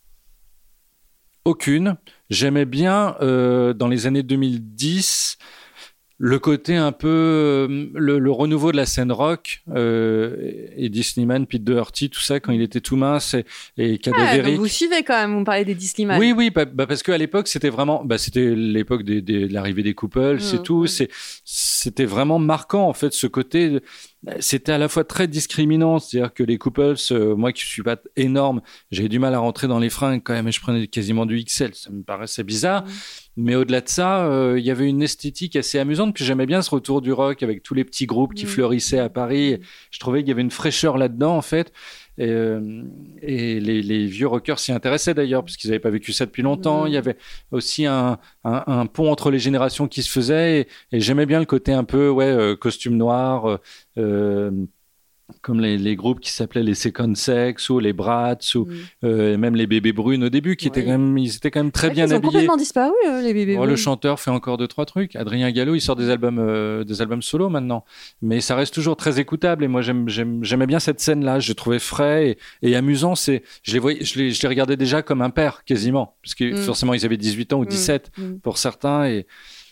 Speaker 3: Aucune. J'aimais bien euh, dans les années deux mille dix le côté un peu euh, le, le renouveau de la scène rock, euh, et Disneyman, Pete Doherty, tout ça quand il était tout mince et, et
Speaker 2: Ah,
Speaker 3: cadavérique.
Speaker 2: donc vous suivez quand même, vous me parlez des Disneyman.
Speaker 3: Oui, oui, bah, bah, parce qu'à l'époque, c'était vraiment, bah, c'était l'époque des, des- de l'arrivée des couples, c'est
Speaker 2: Mmh,
Speaker 3: tout.
Speaker 2: ouais.
Speaker 3: C'est, c'était vraiment marquant, en fait, ce côté. C'était à la fois très discriminant, c'est-à-dire que les couples, euh, moi qui suis pas énorme, j'avais du mal à rentrer dans les fringues quand même, et je prenais quasiment du X L. Ça me paraissait bizarre.
Speaker 2: Mmh.
Speaker 3: Mais au-delà de ça, euh, il y avait une esthétique assez amusante. Puis j'aimais bien ce retour du rock avec tous les petits groupes qui
Speaker 2: Mmh.
Speaker 3: fleurissaient à Paris. Je trouvais qu'il y avait une fraîcheur là-dedans, en fait. Et, euh, et les, les vieux rockers s'y intéressaient d'ailleurs, parce qu'ils n'avaient pas vécu ça depuis longtemps.
Speaker 2: Mmh.
Speaker 3: Il y avait aussi un, un, un pont entre les générations qui se faisait. Et, et j'aimais bien le côté un peu ouais, euh, costume noir, euh, euh, comme les, les groupes qui s'appelaient les Second Sex ou les Brats ou
Speaker 2: Mmh.
Speaker 3: euh, même les Bébés Brunes au début, qui étaient
Speaker 2: Ouais.
Speaker 3: quand même, ils étaient quand même très
Speaker 2: C'est vrai
Speaker 3: bien
Speaker 2: qu'ils ont
Speaker 3: habillés.
Speaker 2: complètement disparu, euh, les bébés.
Speaker 3: Oh, le
Speaker 2: bruns.
Speaker 3: chanteur fait encore deux trois trucs. Adrien Gallo, il sort des albums, euh, des albums solo maintenant, mais ça reste toujours très écoutable. Et moi, j'aime, j'aime, j'aimais bien cette scène-là. Je l'ai trouvé frais et, et amusant. C'est, je les voyais, je les, je les regardais déjà comme un père quasiment, parce que
Speaker 2: Mm.
Speaker 3: forcément ils avaient dix-huit ans ou
Speaker 2: Mm.
Speaker 3: dix-sept
Speaker 2: Mm.
Speaker 3: pour certains, et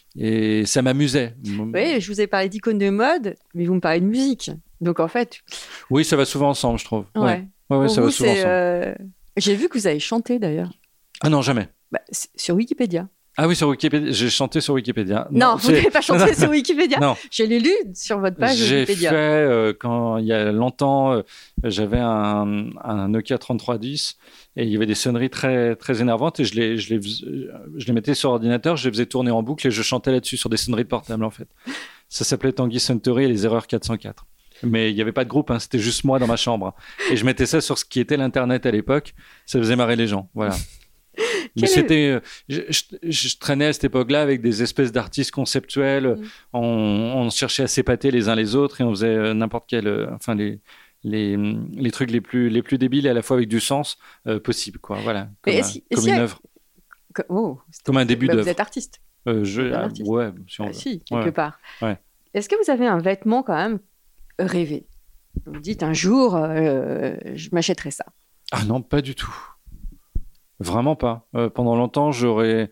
Speaker 3: et ça m'amusait.
Speaker 2: Oui, je vous ai parlé d'icône de mode, mais vous me parlez de musique. Donc en fait,
Speaker 3: Oui, ça va souvent ensemble, je trouve.
Speaker 2: ouais.
Speaker 3: Ouais, ouais, ouais,
Speaker 2: Pour
Speaker 3: ça
Speaker 2: vous,
Speaker 3: va souvent
Speaker 2: c'est,
Speaker 3: ensemble.
Speaker 2: euh, j'ai vu que vous avez chanté d'ailleurs.
Speaker 3: Ah non, jamais.
Speaker 2: Bah, c'est sur Wikipédia.
Speaker 3: Ah oui, sur Wikipédia, j'ai chanté sur Wikipédia.
Speaker 2: Non, vous
Speaker 3: c'est-
Speaker 2: n'avez pas chanté sur Wikipédia.
Speaker 3: Non.
Speaker 2: Je l'ai lu sur votre page
Speaker 3: J'ai
Speaker 2: Wikipédia.
Speaker 3: fait, euh, quand il y a longtemps, euh, j'avais un, un Nokia trente-trois dix et il y avait des sonneries très, très énervantes et je les, je, les, fais- je les mettais sur ordinateur, je les faisais tourner en boucle et je chantais là-dessus sur des sonneries de portable en fait. Ça s'appelait Tanguy Suntory et les erreurs quatre cent quatre. Mais il n'y avait pas de groupe, hein, c'était juste moi dans ma chambre. Et je mettais ça sur ce qui était l'Internet à l'époque. Ça faisait marrer les gens. Voilà. Mais
Speaker 2: Quel est-
Speaker 3: c'était, euh, je, je- je traînais à cette époque-là avec des espèces d'artistes conceptuels.
Speaker 2: Mm.
Speaker 3: On, on cherchait à s'épater les uns les autres et on faisait euh, n'importe quel, euh, enfin les, les, les trucs les plus, les plus débiles et à la fois avec du sens euh, possible, quoi. Voilà. Comme,
Speaker 2: Mais
Speaker 3: un-
Speaker 2: est-ce qu'il- est-ce
Speaker 3: comme
Speaker 2: qu'il y
Speaker 3: une
Speaker 2: a-
Speaker 3: œuvre,
Speaker 2: Co- Oh, c'est-
Speaker 3: comme un début
Speaker 2: bah,
Speaker 3: d'œuvre.
Speaker 2: vous êtes artiste.
Speaker 3: Euh, je,
Speaker 2: Vous êtes un
Speaker 3: ah,
Speaker 2: artiste.
Speaker 3: ouais, si on
Speaker 2: Ah,
Speaker 3: veut.
Speaker 2: si, quelque
Speaker 3: Ouais.
Speaker 2: part.
Speaker 3: Ouais.
Speaker 2: Est-ce que vous avez un vêtement quand même rêvé? Vous vous dites un jour, euh, je m'achèterai ça.
Speaker 3: Ah non, pas du tout. Vraiment pas. Euh, pendant longtemps, j'aurais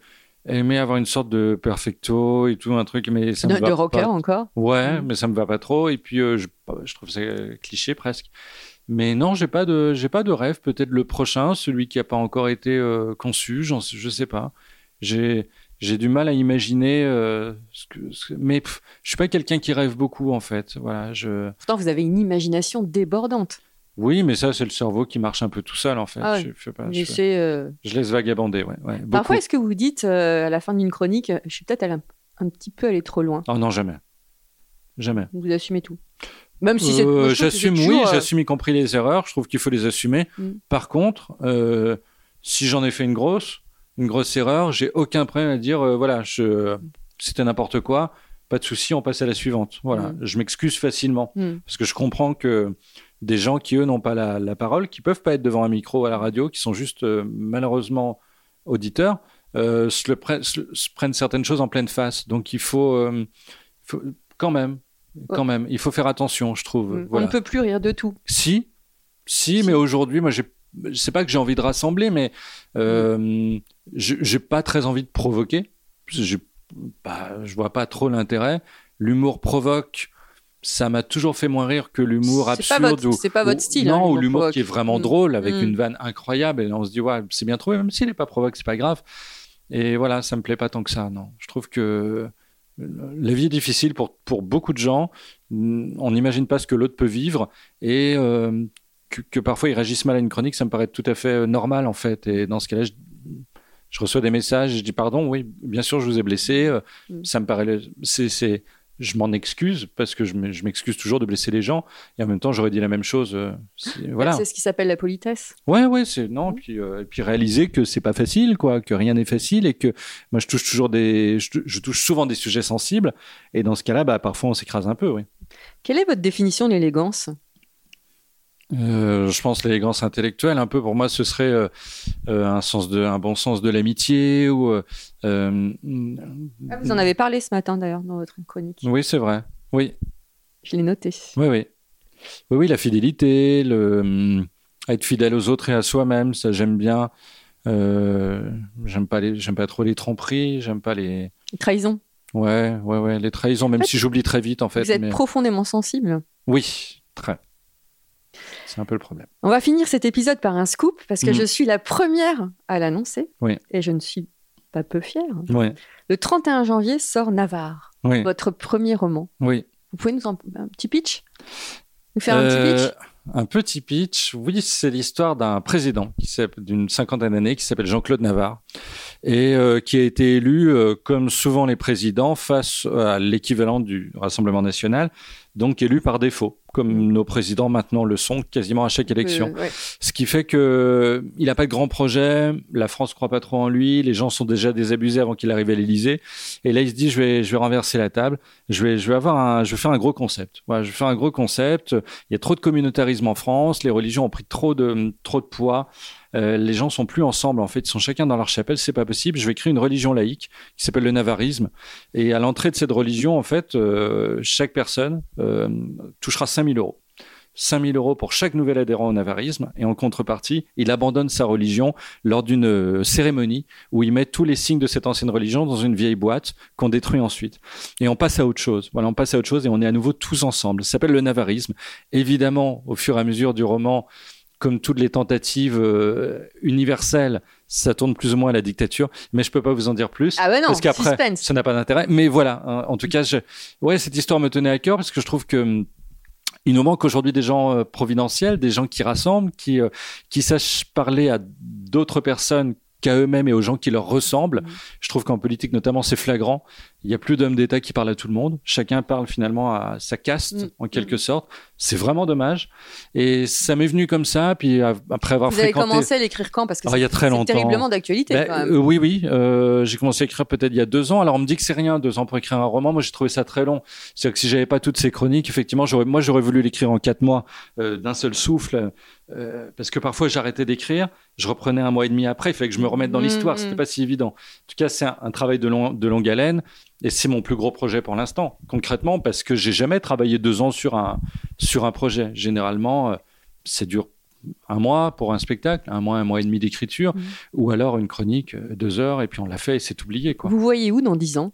Speaker 3: aimer avoir une sorte de perfecto et tout, un truc, mais ça
Speaker 2: de,
Speaker 3: me va
Speaker 2: de rocker
Speaker 3: pas.
Speaker 2: encore.
Speaker 3: Ouais,
Speaker 2: Mm.
Speaker 3: mais ça me va pas trop. Et puis, euh, je, je trouve ça cliché presque. Mais non, j'ai pas de, j'ai pas de rêve. Peut-être le prochain, celui qui a pas encore été euh, conçu, j'en, je sais pas. J'ai, j'ai du mal à imaginer. Euh, ce que, ce que- mais pff, je suis pas quelqu'un qui rêve beaucoup en fait. Voilà, je.
Speaker 2: Pourtant, vous avez une imagination débordante.
Speaker 3: Oui, mais ça, c'est le cerveau qui marche un peu tout seul en fait.
Speaker 2: Ah ouais.
Speaker 3: Je, fais pas,
Speaker 2: Vous
Speaker 3: je,
Speaker 2: laissez, euh,
Speaker 3: je laisse vagabonder, ouais. ouais beaucoup.
Speaker 2: Parfois, est-ce que vous dites euh, à la fin d'une chronique, je suis peut-être allé un, un petit peu allé trop loin.
Speaker 3: Oh non, jamais, jamais.
Speaker 2: Vous assumez tout. Même si c'est.
Speaker 3: Euh,
Speaker 2: moi, je trouve que
Speaker 3: j'assume,
Speaker 2: c'est
Speaker 3: oui,
Speaker 2: toujours, euh,
Speaker 3: j'assume y compris les erreurs. Je trouve qu'il faut les assumer.
Speaker 2: Mm.
Speaker 3: Par contre, euh, si j'en ai fait une grosse, une grosse erreur, j'ai aucun problème à dire, euh, voilà, je, c'était n'importe quoi. Pas de souci, on passe à la suivante. Voilà,
Speaker 2: Mm.
Speaker 3: je m'excuse facilement
Speaker 2: Mm.
Speaker 3: parce que je comprends que des gens qui eux n'ont pas la, la parole, qui peuvent pas être devant un micro à la radio, qui sont juste euh, malheureusement auditeurs, euh, se, le pre- se, se prennent certaines choses en pleine face. Donc il faut, euh, faut quand même. Quand même, il faut faire attention, je trouve.
Speaker 2: Mm.
Speaker 3: Voilà.
Speaker 2: On ne peut plus rire de tout.
Speaker 3: Si, si,
Speaker 2: Si.
Speaker 3: mais aujourd'hui, moi, j'ai, c'est pas que j'ai envie de rassembler, mais euh, je j'ai pas très envie de provoquer. J'ai, bah, je vois pas trop l'intérêt. L'humour provoque. Ça m'a toujours fait moins rire que l'humour
Speaker 2: C'est pas
Speaker 3: absurde.
Speaker 2: votre-
Speaker 3: ou,
Speaker 2: c'est pas votre
Speaker 3: ou-
Speaker 2: style,
Speaker 3: Non,
Speaker 2: hein,
Speaker 3: ou
Speaker 2: l'humour
Speaker 3: l'humour
Speaker 2: provoque.
Speaker 3: qui est vraiment
Speaker 2: Mm.
Speaker 3: drôle avec
Speaker 2: Mm.
Speaker 3: une vanne incroyable. Et on se dit, ouais, c'est bien trouvé, même s'il n'est pas provoque, c'est pas grave. Et voilà, ça me plaît pas tant que ça, non. Je trouve que la vie est difficile pour, pour beaucoup de gens. On n'imagine pas ce que l'autre peut vivre. Et euh, que, que parfois ils réagissent mal à une chronique, ça me paraît tout à fait normal, en fait. Et dans ce cas-là, je, je reçois des messages, je dis pardon, oui, bien sûr, je vous ai blessé. Euh,
Speaker 2: Mm.
Speaker 3: Ça me paraît. C'est, c'est, je m'en excuse parce que je me- je m'excuse toujours de blesser les gens. Et en même temps, j'aurais dit la même chose. euh, c'est- voilà.
Speaker 2: C'est ce qui s'appelle la politesse.
Speaker 3: Ouais, ouais, c'est non.
Speaker 2: Mhm.
Speaker 3: Puis, euh, et puis réaliser que c'est pas facile, quoi, que rien n'est facile et que moi, je touche toujours des, je, je touche souvent des sujets sensibles. Et dans ce cas-là, bah, parfois, on s'écrase un peu, oui.
Speaker 2: Quelle est votre définition de l'élégance?
Speaker 3: Euh, je pense l'élégance intellectuelle, un peu pour moi, ce serait euh, euh, un sens de, un bon sens de l'amitié ou. euh, euh,
Speaker 2: Ah, vous en avez parlé ce matin d'ailleurs dans votre chronique.
Speaker 3: Oui, c'est vrai. Oui,
Speaker 2: Je l'ai noté.
Speaker 3: oui, oui, oui, oui, la fidélité, le hum, être fidèle aux autres et à soi-même, ça j'aime bien. Euh, j'aime pas les, j'aime pas trop les tromperies, j'aime pas les.
Speaker 2: Trahison.
Speaker 3: Ouais, ouais, ouais, les trahisons, même
Speaker 2: En fait,
Speaker 3: si j'oublie très vite, en fait.
Speaker 2: Vous êtes
Speaker 3: mais-
Speaker 2: profondément sensible.
Speaker 3: Oui, très. C'est un peu le problème.
Speaker 2: On va finir cet épisode par un scoop parce que
Speaker 3: Mhm.
Speaker 2: je suis la première à l'annoncer.
Speaker 3: Oui.
Speaker 2: Et je ne suis pas peu fière.
Speaker 3: Ouais,
Speaker 2: Le trente et un janvier sort Navarre,
Speaker 3: oui,
Speaker 2: votre premier roman.
Speaker 3: oui.
Speaker 2: Vous pouvez nous en un petit pitch Nous faire un
Speaker 3: Euh,
Speaker 2: petit pitch
Speaker 3: Un petit pitch, oui, c'est l'histoire d'un président qui s'appelle- d'une cinquantaine d'années qui s'appelle Jean-Claude Navarre et euh, qui a été élu, euh, comme souvent les présidents, face à l'équivalent du Rassemblement national, donc élu par défaut, comme nos présidents maintenant le sont quasiment à chaque élection.
Speaker 2: Euh, ouais.
Speaker 3: Ce qui fait que il n'a pas de grands projets, la France croit pas trop en lui, les gens sont déjà désabusés avant qu'il arrive à l'Élysée, et là il se dit je vais je vais renverser la table, je vais je vais avoir un je vais faire un gros concept. Voilà, je vais faire un gros concept. Il y a trop de communautarisme en France, les religions ont pris trop de trop de poids. Euh, les gens sont plus ensemble, en fait, ils sont chacun dans leur chapelle, c'est pas possible. Je vais créer une religion laïque qui s'appelle le navarisme. Et à l'entrée de cette religion, en fait, euh, chaque personne euh, touchera cinq mille euros. cinq mille euros pour chaque nouvel adhérent au navarisme. Et en contrepartie, il abandonne sa religion lors d'une euh, cérémonie où il met tous les signes de cette ancienne religion dans une vieille boîte qu'on détruit ensuite. Et on passe à autre chose. Voilà, on passe à autre chose et on est à nouveau tous ensemble. Ça s'appelle le navarisme. Évidemment, au fur et à mesure du roman, comme toutes les tentatives euh, universelles, ça tourne plus ou moins à la dictature, mais je peux pas vous en dire plus.
Speaker 2: Ah ouais, non,
Speaker 3: parce qu'après,
Speaker 2: suspense.
Speaker 3: ça n'a pas d'intérêt. Mais voilà, hein, en tout cas, je... ouais, cette histoire me tenait à cœur parce que je trouve que hum, il nous manque aujourd'hui des gens euh, providentiels, des gens qui rassemblent, qui, euh, qui sachent parler à d'autres personnes qu'à eux-mêmes et aux gens qui leur ressemblent.
Speaker 2: Mmh.
Speaker 3: Je trouve qu'en politique, notamment, c'est flagrant. Il n'y a plus d'hommes d'État qui parlent à tout le monde. Chacun parle finalement à sa caste,
Speaker 2: Mmh.
Speaker 3: en quelque sorte. C'est vraiment dommage. Et ça m'est venu comme ça. Puis euh, après avoir
Speaker 2: Vous avez
Speaker 3: fréquenté...
Speaker 2: commencé à l'écrire quand? Parce que
Speaker 3: Ah, il y a très
Speaker 2: c'est
Speaker 3: longtemps.
Speaker 2: terriblement d'actualité
Speaker 3: Ben,
Speaker 2: quand même.
Speaker 3: euh, oui, oui. Euh, j'ai commencé à écrire peut-être il y a deux ans. Alors on me dit que c'est rien, deux ans pour écrire un roman. Moi, j'ai trouvé ça très long. C'est-à-dire que si j'avais pas toutes ces chroniques, effectivement, j'aurais, moi, j'aurais voulu l'écrire en quatre mois euh, d'un seul souffle, euh, parce que parfois j'arrêtais d'écrire, je reprenais un mois et demi après. Il fallait que je me remette dans
Speaker 2: Mmh,
Speaker 3: l'histoire.
Speaker 2: mmh.
Speaker 3: C'était pas si évident. En tout cas, c'est un, un travail de, long, de longue haleine. Et c'est mon plus gros projet pour l'instant, concrètement, parce que j'ai jamais travaillé deux ans sur un sur un projet. Généralement, euh, ça dure un mois pour un spectacle, un mois, un mois et demi d'écriture,
Speaker 2: Mmh.
Speaker 3: ou alors une chronique, euh, deux heures, et puis on l'a fait et c'est oublié, quoi.
Speaker 2: Vous voyez où dans dix ans?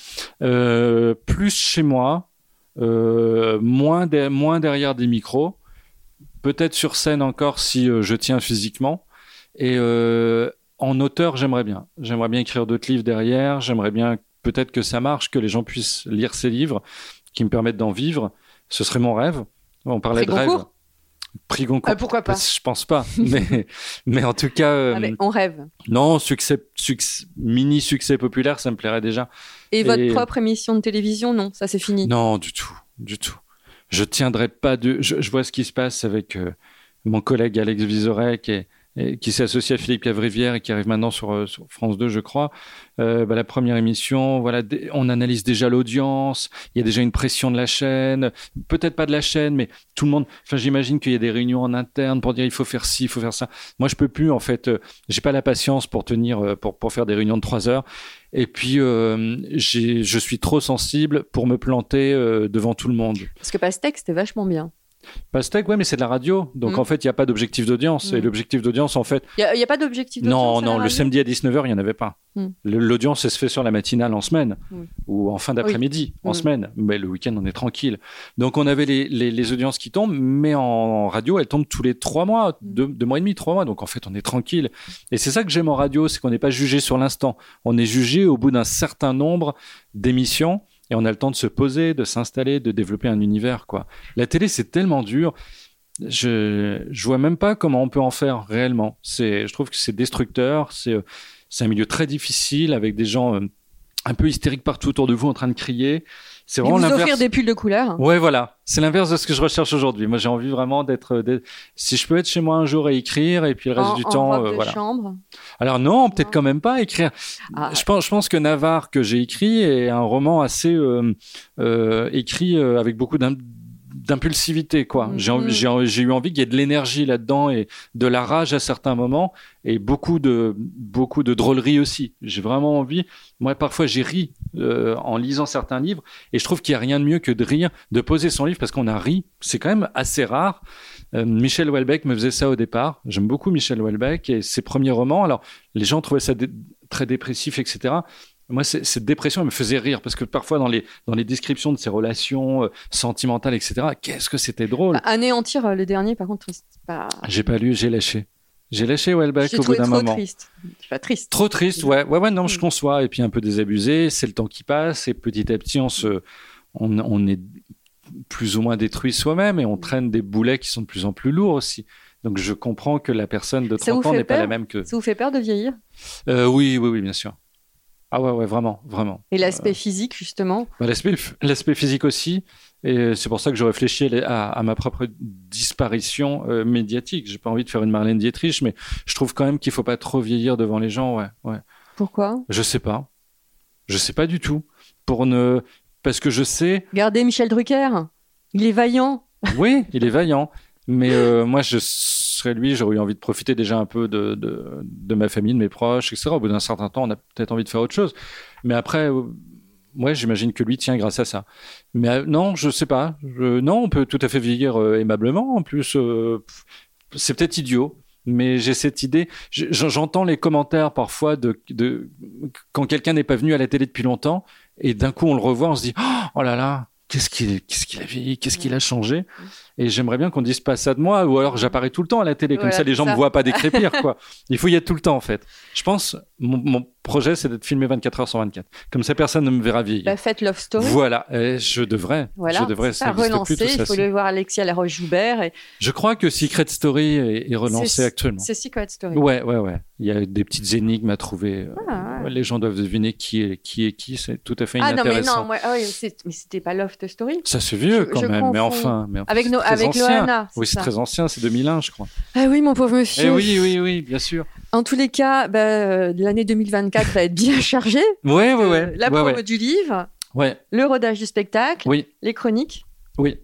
Speaker 3: Euh, plus chez moi, euh, moins, de- moins derrière des micros, peut-être sur scène encore si euh, je tiens physiquement. Et euh, en auteur, j'aimerais bien. J'aimerais bien écrire d'autres livres derrière. J'aimerais bien peut-être que ça marche, que les gens puissent lire ces livres, qui me permettent d'en vivre. Ce serait mon rêve. On parlait
Speaker 2: Prix
Speaker 3: de rêve.
Speaker 2: Goncourt
Speaker 3: Prix Goncourt.
Speaker 2: Ah, pourquoi pas?
Speaker 3: Je pense pas. mais, mais en tout cas, euh,
Speaker 2: Ah, mais on rêve.
Speaker 3: non, succès, succès, mini succès populaire, ça me plairait déjà.
Speaker 2: Et,
Speaker 3: Et-
Speaker 2: votre propre émission de télévision, non, ça c'est fini.
Speaker 3: Non, du tout, du tout. Je tiendrai pas de. Je, je vois ce qui se passe avec euh, mon collègue Alex Vizorek et, et qui s'est associé à Philippe Cavrivière et qui arrive maintenant sur, euh, sur France deux, je crois. Euh, bah, la première émission, voilà, dé- on analyse déjà l'audience. Il y a déjà une pression de la chaîne, peut-être pas de la chaîne, mais tout le monde. Enfin, j'imagine qu'il y a des réunions en interne pour dire il faut faire ci, il faut faire ça. Moi, je peux plus en fait. Euh, j'ai pas la patience pour tenir, euh, pour pour faire des réunions de trois heures. Et puis, euh, j'ai, je suis trop sensible pour me planter euh, devant tout le monde.
Speaker 2: Parce que Pastèque, c'était vachement bien.
Speaker 3: Pastèque, ouais, mais c'est de la radio. Donc,
Speaker 2: Mm.
Speaker 3: en fait, il n'y a pas d'objectif d'audience.
Speaker 2: Mm.
Speaker 3: Et l'objectif d'audience, en fait...
Speaker 2: Il n'y a, a pas d'objectif d'audience
Speaker 3: Non,
Speaker 2: à la
Speaker 3: non, le
Speaker 2: radio
Speaker 3: samedi à dix-neuf heures, il n'y en avait pas.
Speaker 2: Mm.
Speaker 3: Le- L'audience, elle se fait sur la matinale en semaine.
Speaker 2: Mm.
Speaker 3: Ou en fin d'après-midi, en
Speaker 2: Mm.
Speaker 3: semaine. Mais le week-end, on est tranquille. Donc, on avait les, les, les audiences qui tombent, mais en radio, elles tombent tous les trois mois,
Speaker 2: Mm.
Speaker 3: deux, deux mois et demi, trois mois. Donc, en fait, on est tranquille. Et c'est ça que j'aime en radio, c'est qu'on n'est pas jugé sur l'instant. On est jugé au bout d'un certain nombre d'émissions. Et on a le temps de se poser, de s'installer, de développer un univers, quoi. La télé, c'est tellement dur. Je je vois même pas comment on peut en faire réellement. C'est, je trouve que c'est destructeur. C'est euh, c'est un milieu très difficile avec des gens euh, un peu hystériques partout autour de vous en train de crier. C'est
Speaker 2: Et
Speaker 3: vraiment
Speaker 2: vous offrir
Speaker 3: l'inverse.
Speaker 2: des pulls de couleur.
Speaker 3: Ouais, voilà. C'est l'inverse de ce que je recherche aujourd'hui. Moi, j'ai envie vraiment d'être, d'être- si je peux être chez moi un jour et écrire, et puis le reste
Speaker 2: en,
Speaker 3: du
Speaker 2: en
Speaker 3: temps,
Speaker 2: robe
Speaker 3: euh,
Speaker 2: de
Speaker 3: voilà.
Speaker 2: chambre.
Speaker 3: Alors non, peut-être
Speaker 2: Non.
Speaker 3: quand même pas écrire.
Speaker 2: Ah.
Speaker 3: Je pense, je pense que Navarre que j'ai écrit est un roman assez euh, euh, écrit euh, avec beaucoup d'im- d'impulsivité, quoi.
Speaker 2: Mhm.
Speaker 3: J'ai, envie- j'ai, j'ai eu envie qu'il y ait de l'énergie là-dedans et de la rage à certains moments et beaucoup de beaucoup de drôlerie aussi. J'ai vraiment envie. Moi, parfois, j'ai ri euh, en lisant certains livres et je trouve qu'il y a rien de mieux que de rire, de poser son livre parce qu'on a ri. C'est quand même assez rare. Euh, Michel Houellebecq me faisait ça au départ. J'aime beaucoup Michel Houellebecq et ses premiers romans. Alors, les gens trouvaient ça dé- très dépressif, et cetera. Moi, c'est- cette dépression, elle me faisait rire parce que parfois, dans les, dans les descriptions de ses relations euh, sentimentales, et cetera, qu'est-ce que c'était drôle.
Speaker 2: Bah, anéantir euh, le dernier, par contre, c'est pas.
Speaker 3: J'ai pas lu, j'ai lâché. J'ai lâché Houellebecq
Speaker 2: J'ai
Speaker 3: au bout
Speaker 2: trouvé
Speaker 3: d'un
Speaker 2: trop
Speaker 3: moment.
Speaker 2: triste. C'est pas triste.
Speaker 3: Trop triste, ouais. Ouais, ouais, non, je
Speaker 2: Mm.
Speaker 3: conçois. Et puis un peu désabusé, c'est le temps qui passe et petit à petit, on se, on, on est plus ou moins détruit soi-même et on traîne des boulets qui sont de plus en plus lourds aussi. Donc je comprends que la personne de
Speaker 2: Ça vous
Speaker 3: trente ans
Speaker 2: fait
Speaker 3: n'est pas
Speaker 2: peur
Speaker 3: la même que...
Speaker 2: Ça vous fait peur de vieillir?
Speaker 3: Euh, oui, oui, oui, bien sûr. Ah ouais, ouais, vraiment, vraiment.
Speaker 2: Et l'aspect physique, justement?
Speaker 3: Bah, l'aspect, l'aspect physique aussi. Et c'est pour ça que je réfléchis à, à ma propre disparition euh, médiatique. J'ai pas envie de faire une Marlène Dietrich, mais je trouve quand même qu'il faut pas trop vieillir devant les gens, ouais, ouais.
Speaker 2: Pourquoi?
Speaker 3: Je sais pas. Je sais pas du tout. Pour ne... Parce que je sais...
Speaker 2: Regardez Michel Drucker. Il est vaillant.
Speaker 3: Oui, il est vaillant. Mais euh, moi, je serais lui, j'aurais eu envie de profiter déjà un peu de, de, de ma famille, de mes proches, et cetera. Au bout d'un certain temps, on a peut-être envie de faire autre chose. Mais après, euh, ouais, j'imagine que lui tient grâce à ça. Mais euh, non, je sais pas. Je, non, on peut tout à fait vieillir euh, aimablement. En plus, euh, c'est peut-être idiot. Mais j'ai cette idée. Je- J'entends les commentaires parfois de, de quand quelqu'un n'est pas venu à la télé depuis longtemps et d'un coup on le revoit, on se dit oh là là, qu'est-ce qu'il qu'est-ce qu'il a vieilli, qu'est-ce qu'il a changé. Et j'aimerais bien qu'on dise pas ça de moi, ou alors j'apparais tout le temps à la télé, comme
Speaker 2: Voilà,
Speaker 3: ça les gens
Speaker 2: c'est
Speaker 3: me
Speaker 2: ça.
Speaker 3: voient pas décrépir, quoi. Il faut y être tout le temps en fait. Je pense mon, mon projet c'est d'être filmé vingt-quatre heures sur vingt-quatre. Comme ça personne ne me verra vieillir.
Speaker 2: Bah, faites Love Story.
Speaker 3: Voilà, Et je devrais.
Speaker 2: Voilà,
Speaker 3: je devrais.
Speaker 2: c'est
Speaker 3: Ça
Speaker 2: ça,
Speaker 3: n'existe
Speaker 2: relancer.
Speaker 3: plus, tout
Speaker 2: Il
Speaker 3: ça,
Speaker 2: faut
Speaker 3: c'est-
Speaker 2: aller voir Alexia Laroche-Joubert. Et...
Speaker 3: Je crois que Secret Story est, est relancé
Speaker 2: C'est-
Speaker 3: actuellement.
Speaker 2: C'est Secret Story.
Speaker 3: Ouais, ouais, ouais. Il y a des petites énigmes à trouver.
Speaker 2: Ah, ouais.
Speaker 3: Les gens doivent deviner qui est qui, est qui. C'est tout à fait
Speaker 2: Ah non, mais
Speaker 3: inintéressant.
Speaker 2: non, moi, ah oui, c'est- mais c'était pas Love Story.
Speaker 3: Ça c'est vieux
Speaker 2: Je-
Speaker 3: quand
Speaker 2: je
Speaker 3: même, mais
Speaker 2: confonds.
Speaker 3: enfin. Mais enfin,
Speaker 2: Avec,
Speaker 3: c'est
Speaker 2: no,
Speaker 3: très
Speaker 2: avec
Speaker 3: ancien.
Speaker 2: Loana.
Speaker 3: Oui, c'est
Speaker 2: ça.
Speaker 3: très ancien, c'est deux mille un, je crois.
Speaker 2: Ah oui, mon pauvre monsieur.
Speaker 3: Eh oui, oui, oui, bien sûr.
Speaker 2: En tous les cas, bah, euh, l'année deux mille vingt-quatre va être bien chargée.
Speaker 3: Ouais, ouais,
Speaker 2: Euh,
Speaker 3: ouais.
Speaker 2: La
Speaker 3: ouais,
Speaker 2: promo
Speaker 3: ouais.
Speaker 2: du livre,
Speaker 3: Ouais,
Speaker 2: le rodage du spectacle,
Speaker 3: oui,
Speaker 2: les chroniques
Speaker 3: oui.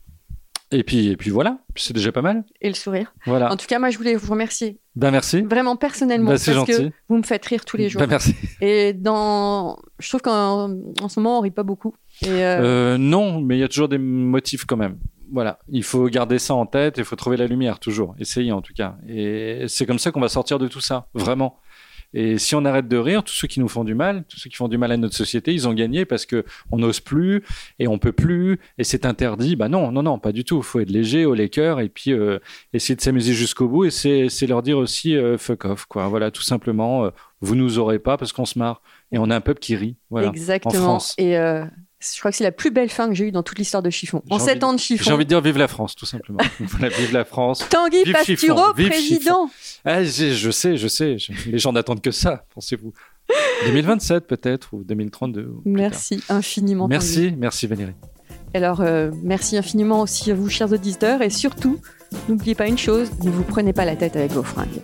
Speaker 3: Et puis, et puis voilà, c'est déjà pas mal.
Speaker 2: et le sourire.
Speaker 3: Voilà.
Speaker 2: En tout cas, moi, je voulais vous remercier
Speaker 3: Ben merci.
Speaker 2: vraiment personnellement
Speaker 3: Bah, c'est
Speaker 2: parce que
Speaker 3: gentil.
Speaker 2: vous me faites rire tous les jours.
Speaker 3: Ben merci.
Speaker 2: Et dans, je trouve qu'en en ce moment, on rit pas beaucoup. Et euh,
Speaker 3: Euh, non, mais il y a toujours des motifs quand même. Voilà, il faut garder ça en tête, il faut trouver la lumière toujours, essayer en tout cas. Et c'est comme ça qu'on va sortir de tout ça, vraiment. Et si on arrête de rire, tous ceux qui nous font du mal, tous ceux qui font du mal à notre société, ils ont gagné parce que on n'ose plus et on peut plus et c'est interdit. Bah non, non, non, pas du tout. Il faut être léger, au les cœurs et puis euh, essayer de s'amuser jusqu'au bout. Et c'est, c'est leur dire aussi euh, fuck off, quoi. Voilà, tout simplement. Euh, vous nous aurez pas parce qu'on se marre et on a un peuple qui rit. Voilà.
Speaker 2: Exactement.
Speaker 3: En France.
Speaker 2: Et euh, je crois que c'est la plus belle fin que j'ai eue dans toute l'histoire de Chiffon. En sept ans de Chiffon.
Speaker 3: J'ai envie de dire vive la France, tout simplement. Voilà, vive la France.
Speaker 2: Tanguy
Speaker 3: Vive
Speaker 2: Pastureau,
Speaker 3: Chiffon, vive
Speaker 2: président.
Speaker 3: Ah, je, je sais, je sais. Je- les gens n'attendent que ça, pensez-vous. deux mille vingt-sept peut-être ou deux mille trente-deux. ou plus
Speaker 2: Merci infiniment.
Speaker 3: tard.
Speaker 2: Tanguy.
Speaker 3: Merci, merci Valérie.
Speaker 2: Alors, euh, merci infiniment aussi à vous, chers auditeurs. Et surtout, n'oubliez pas une chose, ne vous prenez pas la tête avec vos fringues.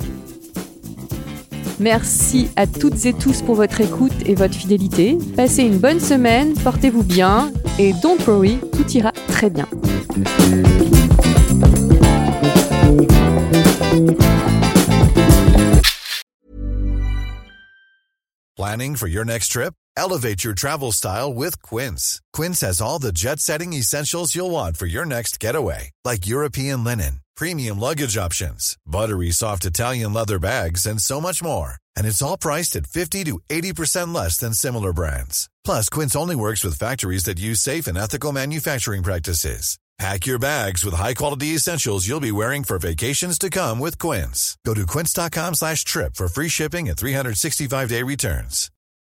Speaker 2: Merci à toutes et tous pour votre écoute et votre fidélité. Passez une bonne semaine, portez-vous bien et don't worry, tout ira très bien.
Speaker 4: Planning for your next trip? Elevate your travel style with Quince. Quince has all the jet-setting essentials you'll want for your next getaway, like European linen, premium luggage options, buttery soft Italian leather bags, and so much more. And it's all priced at fifty to eighty percent less than similar brands. Plus, Quince only works with factories that use safe and ethical manufacturing practices. Pack your bags with high-quality essentials you'll be wearing for vacations to come with Quince. Go to quince.com slash trip for free shipping and three sixty-five day returns.